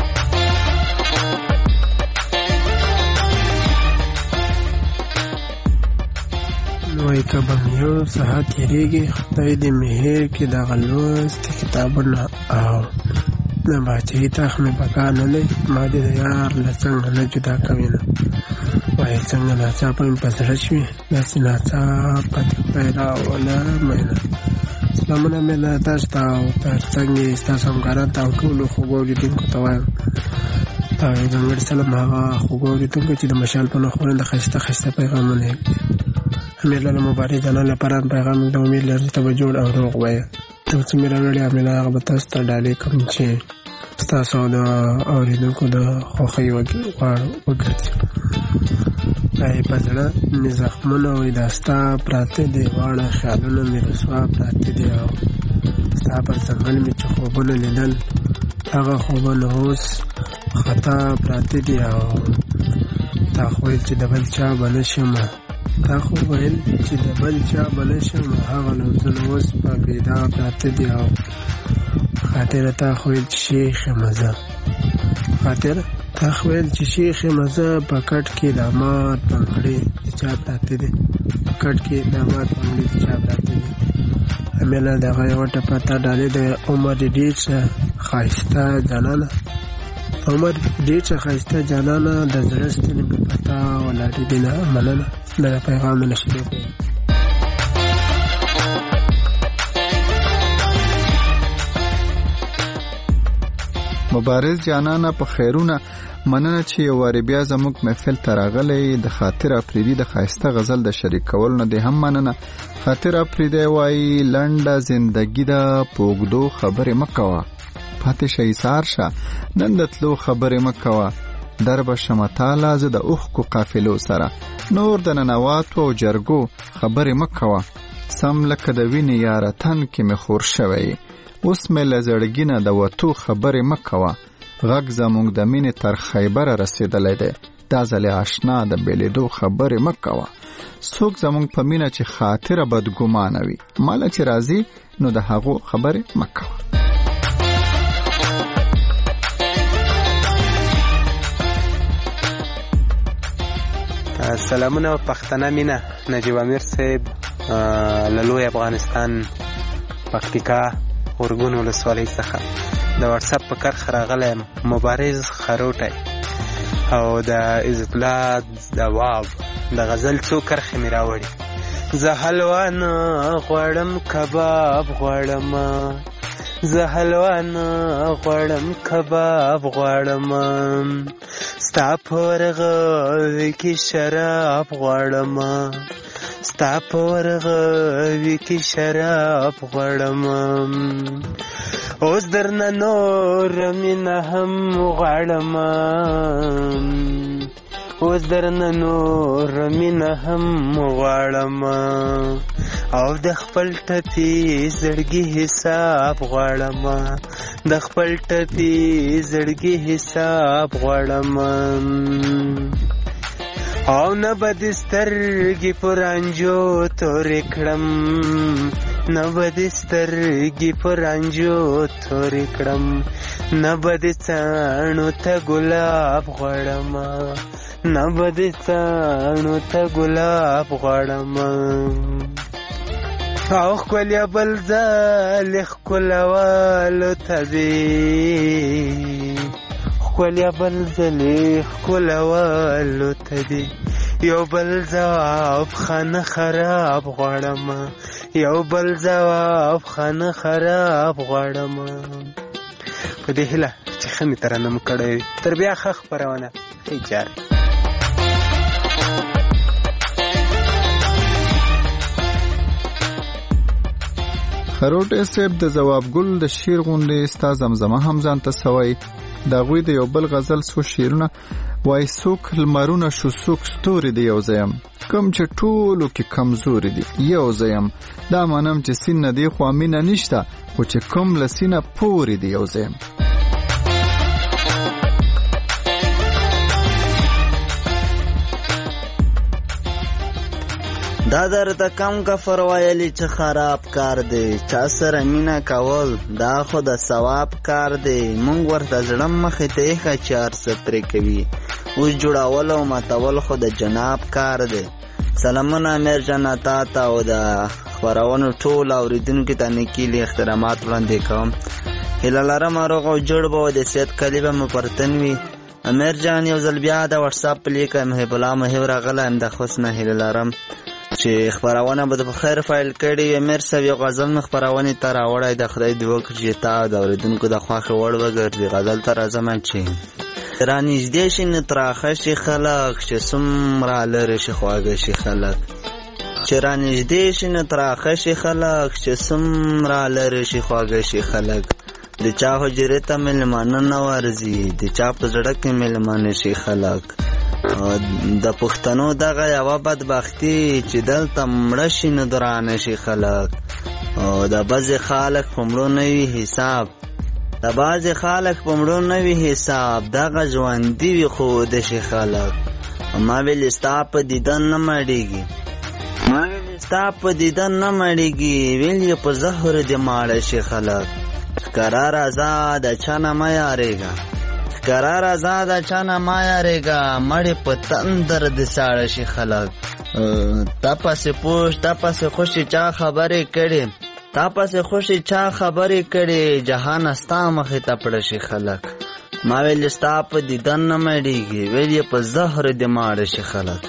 نوې کبم یو ساعت تیریږي، خدای دې مهر کې د غلوست کتابونه او د باچهي تخ مې پکار نه دی، ما دې د یار له څنګه نه جدا کوي نه وایي څنګه ناڅاپه مې په زړه شوي، داسې ناڅاپه دې خدای راوله مینه. سلامونه مې له تاسو ته او تر څنګ یې ستاسو همکارانو ته او ټولو خوږو اورېدونکو ته وایم. او یو ځانګړی سلام هغه خوږو اورېدونکو چې د مشال په نوم خپرونه د ښایسته ښایسته پیغامونه یې امیر لاله مبارک جانان لپاره پیغام د امید لري ته به جوړ او روغ وایه. ته چې مې راوړی امیر هغه به تاسو ته ډالۍ کوم چې ستاسو د اورېدونکو د خوښۍ وګرځي. دا یې په زړه مې زخمونه وایي دا ستا پراته دي، واړه خیالونه مې رسوا پراته دي، او ستا پر ځنګل مې چې خوبونه لیدل هغه خوبونه اوس خطا پراته دي، او تا خو ویل چې د بل چا به نه شم، تا خو ویل چې د بل چا به نه شم، هغه لفظونه اوس په پیدا پراته دي، او خاطره تا خو ویل چې شیخ مزه، خاطره تا خو ویل چې شیخ مزه په کټ کې داماد پنګړې د چا پراته دي، په کټ کې داماد پنګړې د چا پراته دي. امیله دغه یوه ټپه تا ډالۍ د عمر ډېر ښایسته جانانه، عمر ډېر ښایسته جانانه، د زړه ستنې مې په تا ولاړې دي نه مننه. دغه پیغام د نشیدو کوي. مبارز جانانه په خیرونه مننه چې یو وارې بیا زموږ محفل ته راغلی. د خاطر افریدي د ښایسته غزل د شریک کولو نه دې هم مننه. خاطر افریدی وایي لنډه زندګي ده په اوږدو خبرې مه کوه، پاتې شه ایثار شه نن د تلو خبرې مه کوه، در به شمه تاله زه د اوښکو قافلو سره، نور د ننواتو او جرګو خبرې مه کوه، سم لکه د وینې یاره تن کې مې خور شوی، اوس مې له زړګي نه د وتو خبرې مه کوه، غږ زموږ د مینې تر خیبره رسېدلی دی، دا ځلې اشنا د بېلېدو خبرې مه کوه، څوک زموږ په مینه چې خاطره بدګمانه وي، ماله چې راځي نو د هغو خبرې مه کوه. سلامونه پښتنه مینه، نجیب امیر صاحب له لوی افغانستان پکتیکا ورګون ولسوالۍ څخه د واتساپ په کرښه راغلی مبارز خروټی او د عزت الله دواب د غزل څو کرښې مې راوړي. زه حلوا نه غواړم کباب غواړم، زه حلوا نه غواړم کباب غواړم، ستا په ورغوي کې شراب غواړم، ستا په ورغوي کې شراب غواړم، اوس درنه نور مینه هم غواړم، اوس درنه نور مینه هم غواړم، او د خپل ټپي زړګي حساب غواړم، د خپل ټپي زړګي حساب غواړم، او نه به دې سترګې په رانجو تورې کړم، نه به دې سترګې په رانجو تورې کړم، نه به دې څاڼو ته ګلاب غواړم، نه به دې څاڼو ته ګلاب غواړم، او ښکلیا بل ځل ښکلولو ته دې، ښکلیا بل ځل ښکلولو ته دې، یو بل جواب خانه خراب غواړم یو بل جواب خانه خراب غواړم. په دې هیله چې ښه مې ترنم کړی تر بیا ښه خپرونه ښې چارې. خروټی صاحب د ځواب ګل د شعر غونډې ستا زمزمه هم ځان ته سوی. د هغوی د یو بل غزل څو شعرونه وایي څوک لمرونه شو څوک ستوري دی یو ځایم کم چې ټولو کې کمزوري دي یو ځایم دا منم چې سین نه دی خو مینه نشته خو چې کوم له سینه پورې دی یو ځایم. دا درته کم کفر ویلی چې خراب کار دی چا سره مینه کول دا خو د ثواب کار دی مونږ ورته زړه مخې ته ایښه چې هر څه پرې کوي اوس جوړول او ماتول خو د جناب کار دی. سلامونه امیر جان تا ته او د خپرونو ټول اورېدونکو ته نیکیلي احترامات وړاندې کوم. هیله لرم روغ او جوړ به د صحت کلي به مو پر تن وي. امیر جان یو ځل بیا د وټساپ په لیکه محب الله محب راغلی یم د خوست نه هیله لرم چې خپرونه به د خیر فایل کړي. امیر صاحب یو غزل مې خپرونې ته راوړی د خدای دې وکړي چې تا د اورېدونکو د خوښې وړ وګرځي. غزل ته راځم چې رانږدې شي نه تراخه شي خلک چې څومره لرې شي خواږه شي خلک چې رانږدې شي نه تراخه شي خلک چې څومره لرې شي خواږه شي خلک د چا حجرې ته مېلمانه نه ورځي د چا په زړه کې مېلمانه شي خلک. د پښتنو دغه یوه بدبختي چې دلته مړه شي نو درانه شي خلک او د بعضې خلک په مړو نه وي حساب د بعضې خلک په مړو نه وي حساب دغه ژوندي وي خو د شي خلک. ما ویل ستا په دیدن نه مړېږي ما ویل ستا په دیدن نه مړېږي ویل یې په زهر دې ماړه شي خلک. ښکاره راځه د چا نه مه یارېږه قرار آزاد چانا مایا ریگا مړی په تندر د ساړه شي خلک. تا پسې پوښ تا پسې خوشي چا خبرې کړي تا پسې خوشي چا خبرې کړي جهان ستا مخې ته پړه شي خلک. ما ویل ستا په دیدن نه مړېږي ویل یې په زهر دې ماړه شي خلک.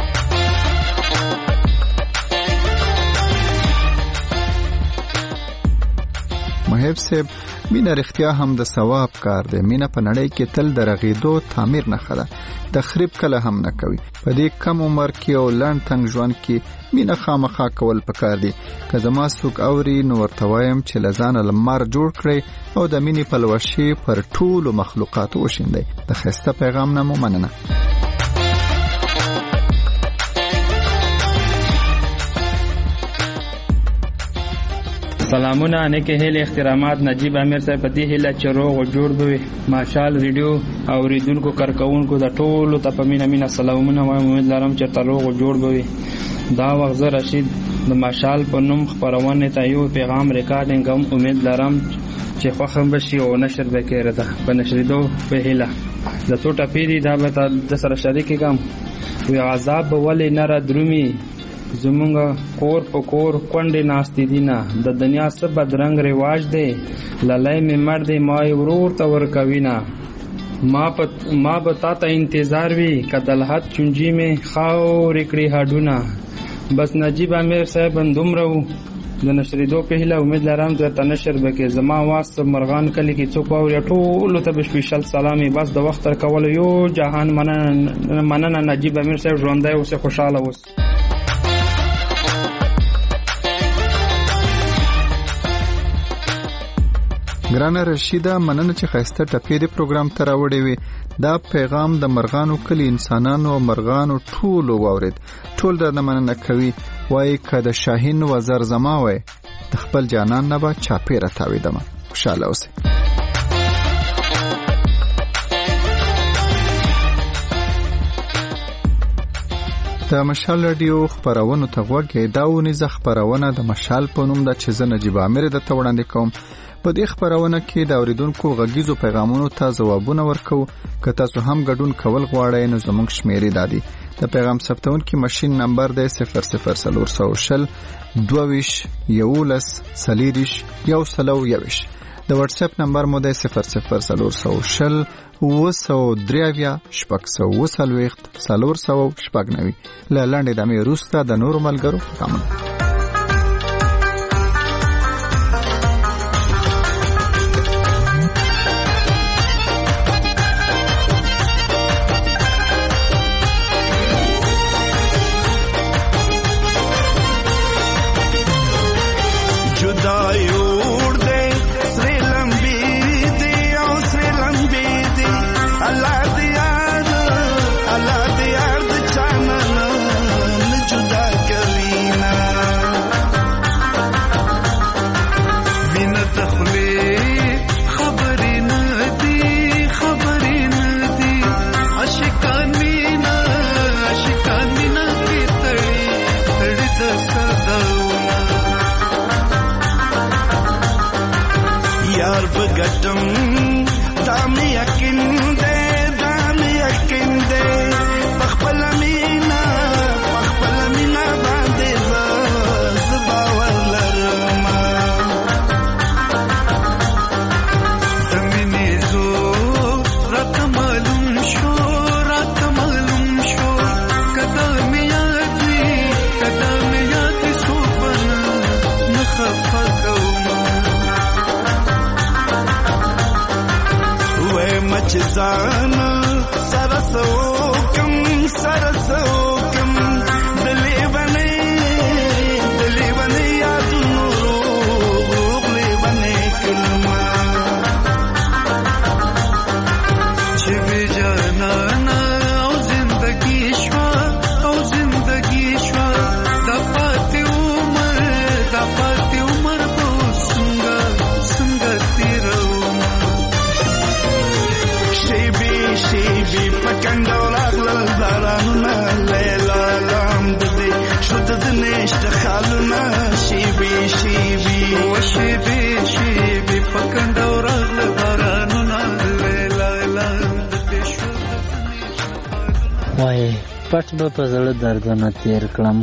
محب صاحب مینه رښتیا هم د ثواب کار دی. مینه په نړۍ کې تل د رغېدو تعمیر نښه ده تخریب کله هم نه کوي. په دې کم عمر کې او لنډ تنګ ژوند کې مینه خامخا کول پکار دي. که زما څوک اوري نو ورته وایم چې له ځانه لمر جوړ کړئ او د مینې پلوشې پر ټولو مخلوقاتو وشیندئ. د ښایسته پیغام نه مو مننه. سلامونه نیکه هیله احترامات نجیب امیر صاحب په دې هیله چې روغ او جوړ به ماشال ریډیو اوریدونکو کارکونکو د ټولو ته په مینه سلامونه وایم. امید لرم چې تر روغ او جوړ به دا وخت زه رشید د ماشال په نوم خپرونه ته یو پیغام ریکارډینګ کوم. امید لرم چې خوښم بشي او نشر به کېره ده په نشریدو په هیله د څو ټپې دا به د سره شریک کوم. وی عذاب ولې نه را درومي زمونږ کور په کور کونډې ناستې دي نه د دنیا څه بدرنګ رواج دی للی مې مړ دی ما یې ورور ته ورکوي نه ما به تا ته انتظار وي که د لحد چونجي مې خاورې کړي هډونه. بس نجیب امیر صاحب دومره و د نشریدو په هیله. امید لرم چې ته نشر به کې زما واس مرغان کلي کې څوک واوري ټولو ته به سپیشل سلامي. بس د وخت تر کولو یو جهان مننه نجیب امیر صاحب ژوندی اوسې خوشحاله اوس. ګرانه رشیده مننه چې ښایسته ټپې د پروګرام ته راوړې وې. دا پیغام د مرغانو کلي انسانانو او مرغانو ټولو واورید ټول درنه مننه کوي. وایي که د شاهین وزر زما وای د خپل جانان نه به چاپېره تاویدمه. خوشحاله اوسئ. د مشال رادیو خپرونو ته غوږ دا ونیزه خپرونه د مشال په نوم ده چې زه نجیب امیر درته وړاندې کوم. په دې خپرونه کې د اوریدونکو غږیزو پیغامونو ته ځوابونه ورکو. که تاسو هم ګډون کول غواړئ نو زموږ شمیرې دادي. د پیغام ثبتونکي ماشین نمبر دی 00420 22 11 40 121. د واتس اپ نمبر مو د 00420 903 499 له لاندې د مې روسته د نورو ملګرو کوم. پټ به په زړه دردونه تیر کړم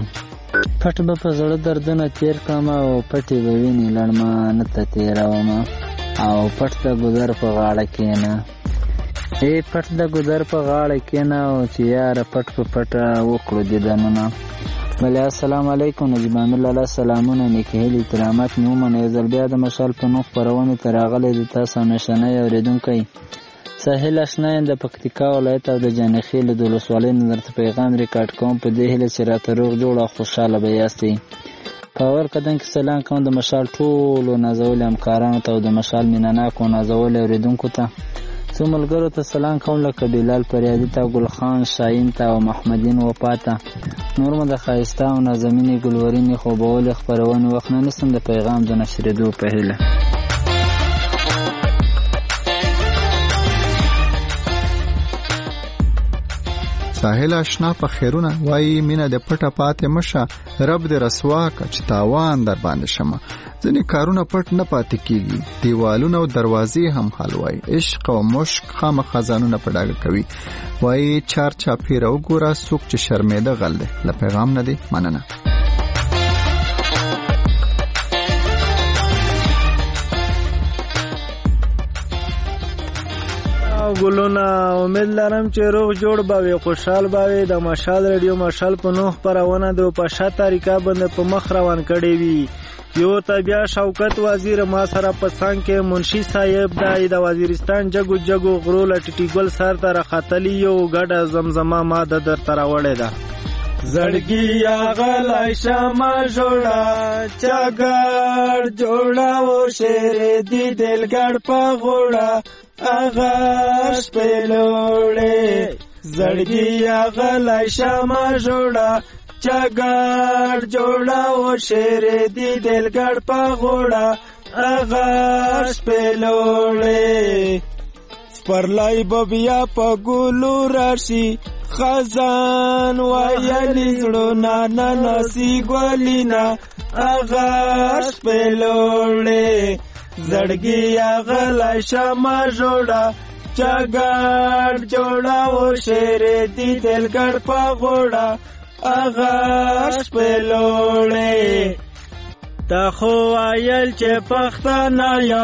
او پټې به وینې لړمانه ته تېروم او پټ د ګودر په غاړه کښېنه پټ د ګودر په غاړه کښېنه او چې یاره پټ په پټه وکړو دیدنونه. بله السلام علیکم نجیب امیر لالا سلامونه نیکې هیلې احترامات مې ومنه. یو ځل بیا د مشال په نوم خپرونې ته راغلی د تاسو همیشنی اورېدونکی ساحل اشنا یم د پکتیکا ولایت او د جانخیل د ولسوالۍ نه درته پیغام ریکارډ کوم په دې هیله چې راته روغ جوړ او خوشحاله به یاستئ. په اول قدم کې سلام کوم د مشال ټولو نازولي همکارانو ته او د مشال مینهناکو نازولي اورېدونکو ته. څو ملګرو ته سلام کوم لکه بلال فریادي ته، ګلخان شاهین ته او محمدین وفا ته. نور مو د ښایسته او نازمینې ګلورینې خوبولې خپرونې وخت نه نیسم د پیغام د نشرېدو په هیله. ساحل آشنا په خیرونه وایي مینه د پټه پاتې مشه، رب دې رسوا که چې تاوان در باندې شمه. ځینې کارونه پټ نه پاتې کیږي، دیوالونه او دروازې هم حل وایي. عشق او مشک خامخا ځانونه په ډاګه کوي. وایي چار چاپېره وګوره څوک چې شرمېده غل دی. له پیغام نه دی مننه. ګلونه امید لرم چې روغ جوړ باوي، خوشحال باوي. د مشال ریډیو مشال په نوح خپرونه د په شا طریقه باندې په مخ روان کړي وي. یو طبيعه شوکت وزیر ما سره په څنګ کې منشي صاحب د وزیرستان جګو غرو لټټي ګل سر ته راخاتلی یو ګډه زمزمه ما د در تر وړه ده. زړګي غلای شمه جوړا چاګړ جوړا او شیر دی دلګړ په غوړا اغاش پلوړې. زړګي غلای شمه جوړا چاګړ جوړا او شیر دی دلګړ په غوړا اغاش پلوړې. پرلای بیا په ګلو راشي خزان وایلی زړونه ننسی ګولینا اغاش پلوړې. زړګي غلای شمه جوړا چاګړ جوړا او شیر دی دلګړ په غوړا اغاش پلوړې. تا خو وایل چې پښتانه یو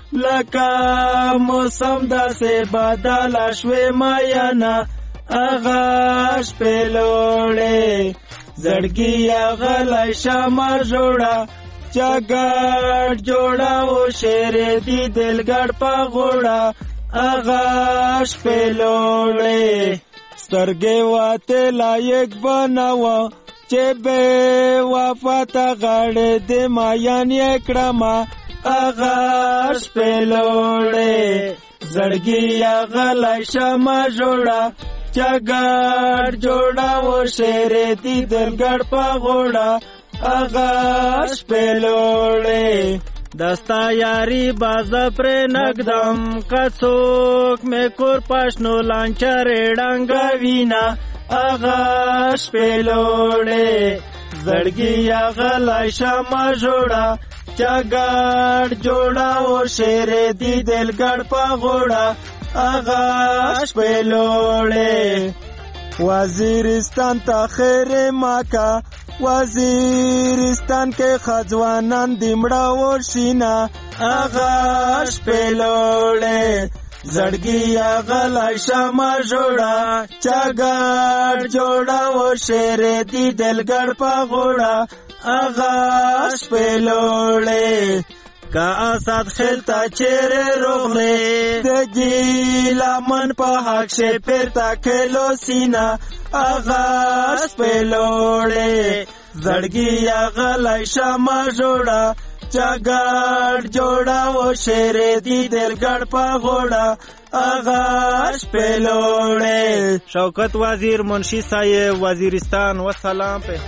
لکه موسم داسې بدل شوې مایانا هغه شپې لوړې زړګي غلی شمه جوړه چګړ جوړه او شعر دي دلګړ په غوړه هغه شپې لوړې سترګې واته لایق بناوه چې بې وفاته غړې د مایان یې کړمه هغه شپې لوړې زړګي غلی شمه جوړه چګړ جوړه او شعر دي دلګړ په غوړه هغه شپې لوړې دستا یاری باز پرې نګدم کڅوک مې کور پښنو لانچرې ډنګوینا هغه شپې لوړې زړګي غلی شمه جوړه چګړ جوړه او شعر دي دلګړ په غوړه هغه شپې لوړې وزیرستان ته خیر ماکا وزیرستان کې خځوانان د مړه ورشینا هغه شپې لوړې زړګي غلی شمه جوړه چګړ جوړه او شعر دي دلګړ په غوړه هغه شپې لوړې کا اسد خلتا چیرې روغلې د ګیلمن په حق شي پرتا کلو سینا هغه شپې لوړې زړګي غلی شمه جوړه چګړ جوړه او شعر دي دلګړ په غوړه هغه شپې لوړې شوکت وزیر منشي صاحب وزیرستان والسلام په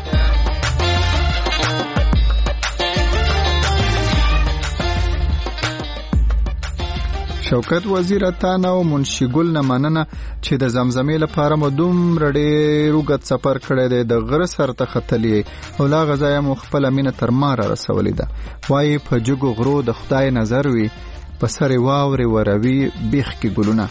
شوکت وزیر اتانا او منشي ګل نه مننه چې د زمزمې لپاره مو دومره ډېر اوږد سفر کړی دی د غره سر ته ختلی او لا غذایه مو خپله مینه تر ما را رسولې ده وایي په جګو غرو د خدای نظر وي په سرې واورې وروي بیخ کې ګلونه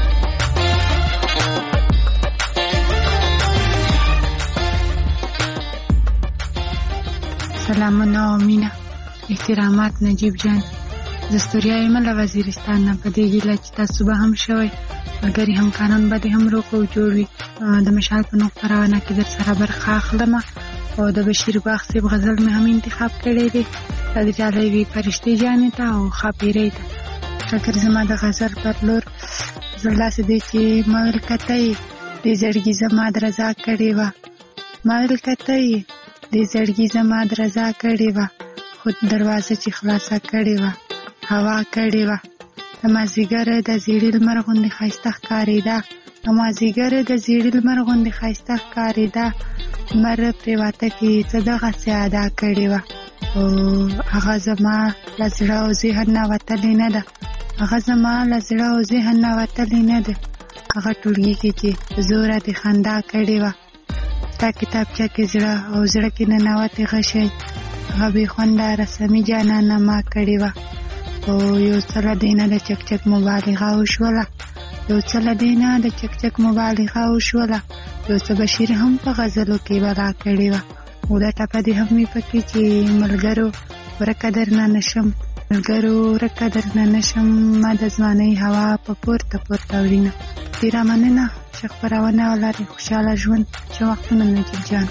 سلامونه او مینه احترامات نجیب جان د ستوریا یم له وزیرستان نه په دې هیله چې تاسو به هم شوئ ملګري همکاران به دې هم روغ او جوړ وي د مشال په نوم خپرونه کې در سره برخه اخلم او د بشیر باغ صاحب غزل مې هم انتخاب کړی دی د جالوي فرشتې جانې ته او خاپیرې ته فکر زما د غزل پر لور زړه دې چې مال کتای دې زړګي زما درزا کړی و مال کتای دې زړګي زما درزا کړی و خود دروازه چې خلاصه کړی و هوا کړی و د مازیګر د زیړی لمر غوندې ښایسته ښکارېده د مازیګر د زیړی لمر غوندې ښایسته ښکارېده لمر پرېواته کې څه دغسې ادا کړې وه او هغه زما له زړه او ذهن نه وتلې نه ده هغه زما له زړه او ذهن نه وتلې نه ده هغه ټولګي کې چې زوره دې خندا کړې وه ستا کتابچه کې زړه او زړه کې ننوتې غشی هغه بې خونده رسمي جانانه ما کړې وه او یو څه له دې نه د چکچک مبالغه وشوله یو څه له دې نه د چکچک مبالغه وشوله یو څه بشیر هم په غزلو کې ولا کړې وه او دا ټپه دې هم وي پکې چې ملګرو ورکه درنه نشم ملګرو ورکه درنه نشم ما د ځوانۍ هوا په پورته پورته وړینه ډېره مننه چې خپرونه ولرئ خوشحاله ژوند ښه وختونه نجیب جان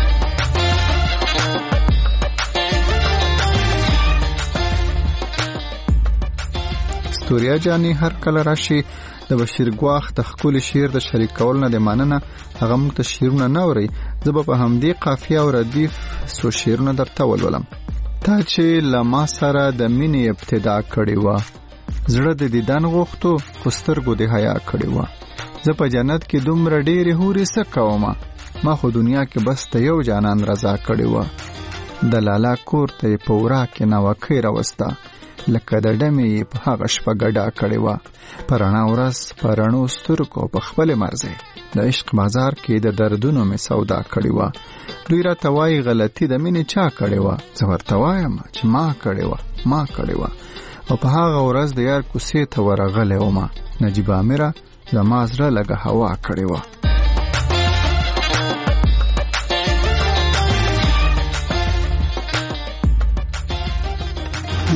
ستوریا جانی هر کله راشي د بشیر ګواخ د ښکلي شعر د شریکول نه د مننه هغه موږ ته شعرونه نه اوري زه به په همدې قافیه او ردیف څو شعرونه درته ولولم تا چې له ما سره د مینې ابتدا کړې وه زړه د دیدن غوښتو خو سترګو د حیا کړې وه زه په جنت کې دومره ډېرې هورې څه کومه ما خو دنیا کې بس ته یو جانان رضا کړې وه د لالا کور ته یې په ورا کې ناوکۍ راوسته لکه د ډمې په هغه شپه ګډا کړې وه په رڼا ورځ په رڼو سترګو په خپلې مرضۍ د عشق بازار کې د دردونو مې سودا کړې وه دوی راته وایي غلطي د مینې چا کړې وه زه ورته وایم چې ما کړې وه او په هغه ورځ د یار کوڅې ته ورغلی ومه نجیب عامره زما زړه لږه هوا کړې وه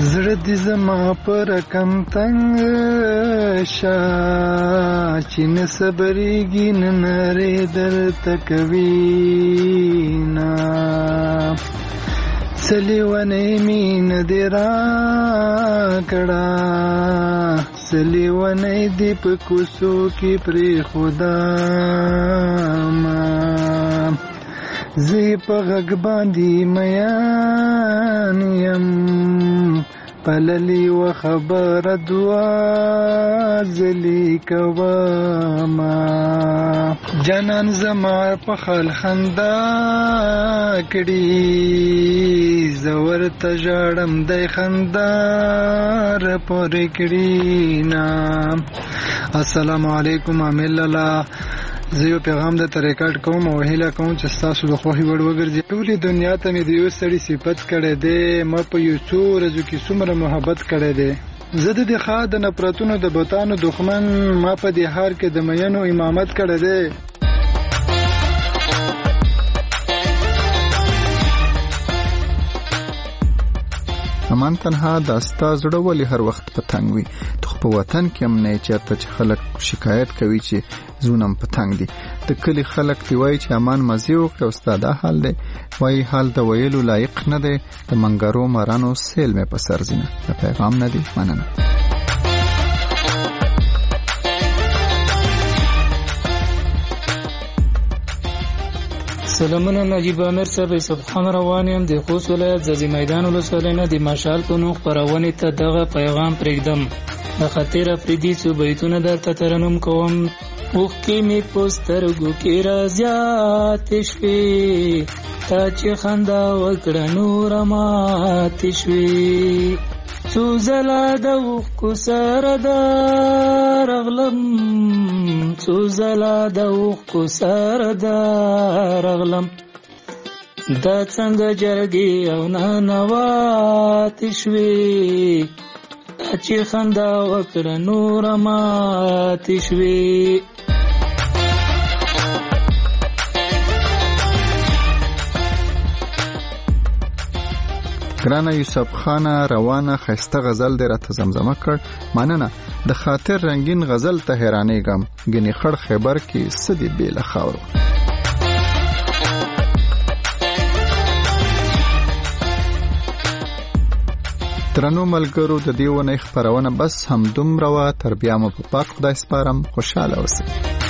زړه دې زما پر کم تنگ شا چې نه صبرېږي نه نارې درته کوي نه څه لیونی مینه دې راکړه څه لیونی دې په کوڅو کې پرېښودمه زه یې په غږ باندې میان یم پللی و خبره دوه ځلې کومه جانان زما په خال خندا کړي زه ورته ژاړم دی خندا راپورې کړي نه. السلام علیکم عامل لالا، زه یو پیغام درته ریکارډ کوم او هیله کوم چې ستاسو د خوښې وړ وګرځي. ټولې دنیا ته مې د یو سړي صفت کړی دی، ما په یو څو ورځو کې څومره محبت کړی دی. زه د دې ښار د نفرتونو د بتانو دښمن، ما په دې ښار کې د مینو امامت کړی دی. امان تنها دا ستا زړه ولې هر وخت په تنګ وي؟ ته خو په وطن کې هم نه یې چېرته چې خلک شکایت کوي چې زونه هم په تنګ دي. د کلي خلک دی وایي چې امان مزې وکړي او ستا دا حال دی، وایي حال د ویلو لایق نه دی، د منګرو مارانو سیل مې په سر ځینه. د پیغام نه دی، مننه. سلامونه نجیب امیر صاحب، یوسف خان روان یم د خوست ولایت ځاځي میدان ولسوالۍ نه د مشال په نوم خپرونې ته دغه پیغام پرېږدم. د خطیر افریدي څو بیتونه درته ترنم کوم. اوښکې مې په سترګو کې رازیاتې شوې، تا چې خندا وکړه نوره ماتې شوې. څو ځله د اوښکو سره دا رغلم، څو ځله د اوښکو سره دا رغلم، دا څنګه جرګې او نانواتې شوې، تا چې خندا وکړه نوره ماتې شوې. ګرانه یوسف خانه روانه خسته غزل دې راته زمزمه کړ، مننه. د خاطر رنگین غزل ته حیرانېږم، ګنې خړ خیبر کې څه دې بې له خاورو. درنو ملګرو، د دې ونې خپرونه بس همدومره وه. تر بیا مو په پاک خدای سپارم، خوشحاله اوسئ.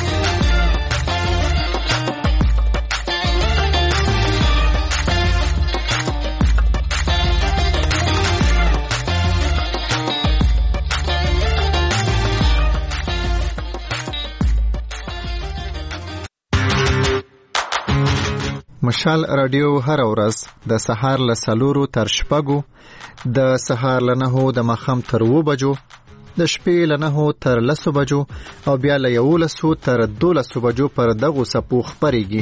مشال رادیو هر ورځ د سهار له 4 تر 6، د سهار له 9 د ماښام تر 2 بجو، د شپې له 9 تر 10 بجو او بیا له 11 تر 12 بجو پر دغو څپو خپرېږي.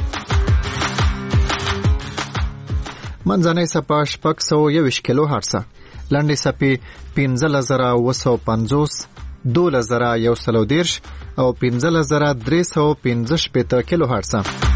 منځنۍ څپه 621 کیلو هرڅه، لنډې څپې 15750، 12130 او 15315 کیلو هرڅه.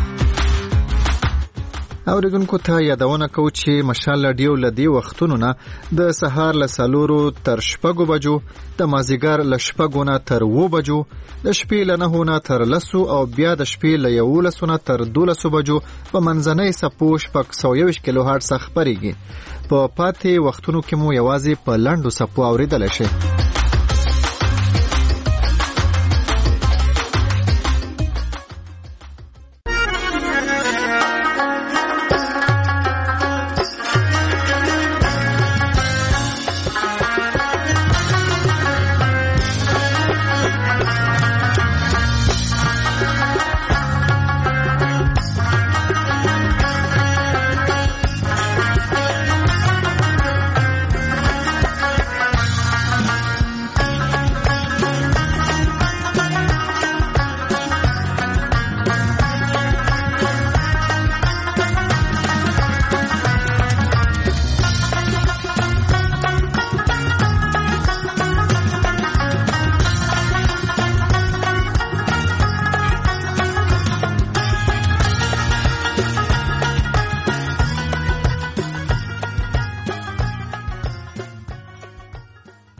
اوریدونکو ته یادونه کوو چې مشال رادیو له دې وختونو نه د سهار له 4 تر 6 بجو، د مازدیګر له 6 نه تر 2 بجو، د شپې له 9 نه تر 10 او بیا د شپې له 11 نه تر 12 بجو په منځنۍ څپو 621 کیلو هرتز خپرېږي. په پاتې وختونو کې مو یوازې په لنډو څپو اوریدلی شئ.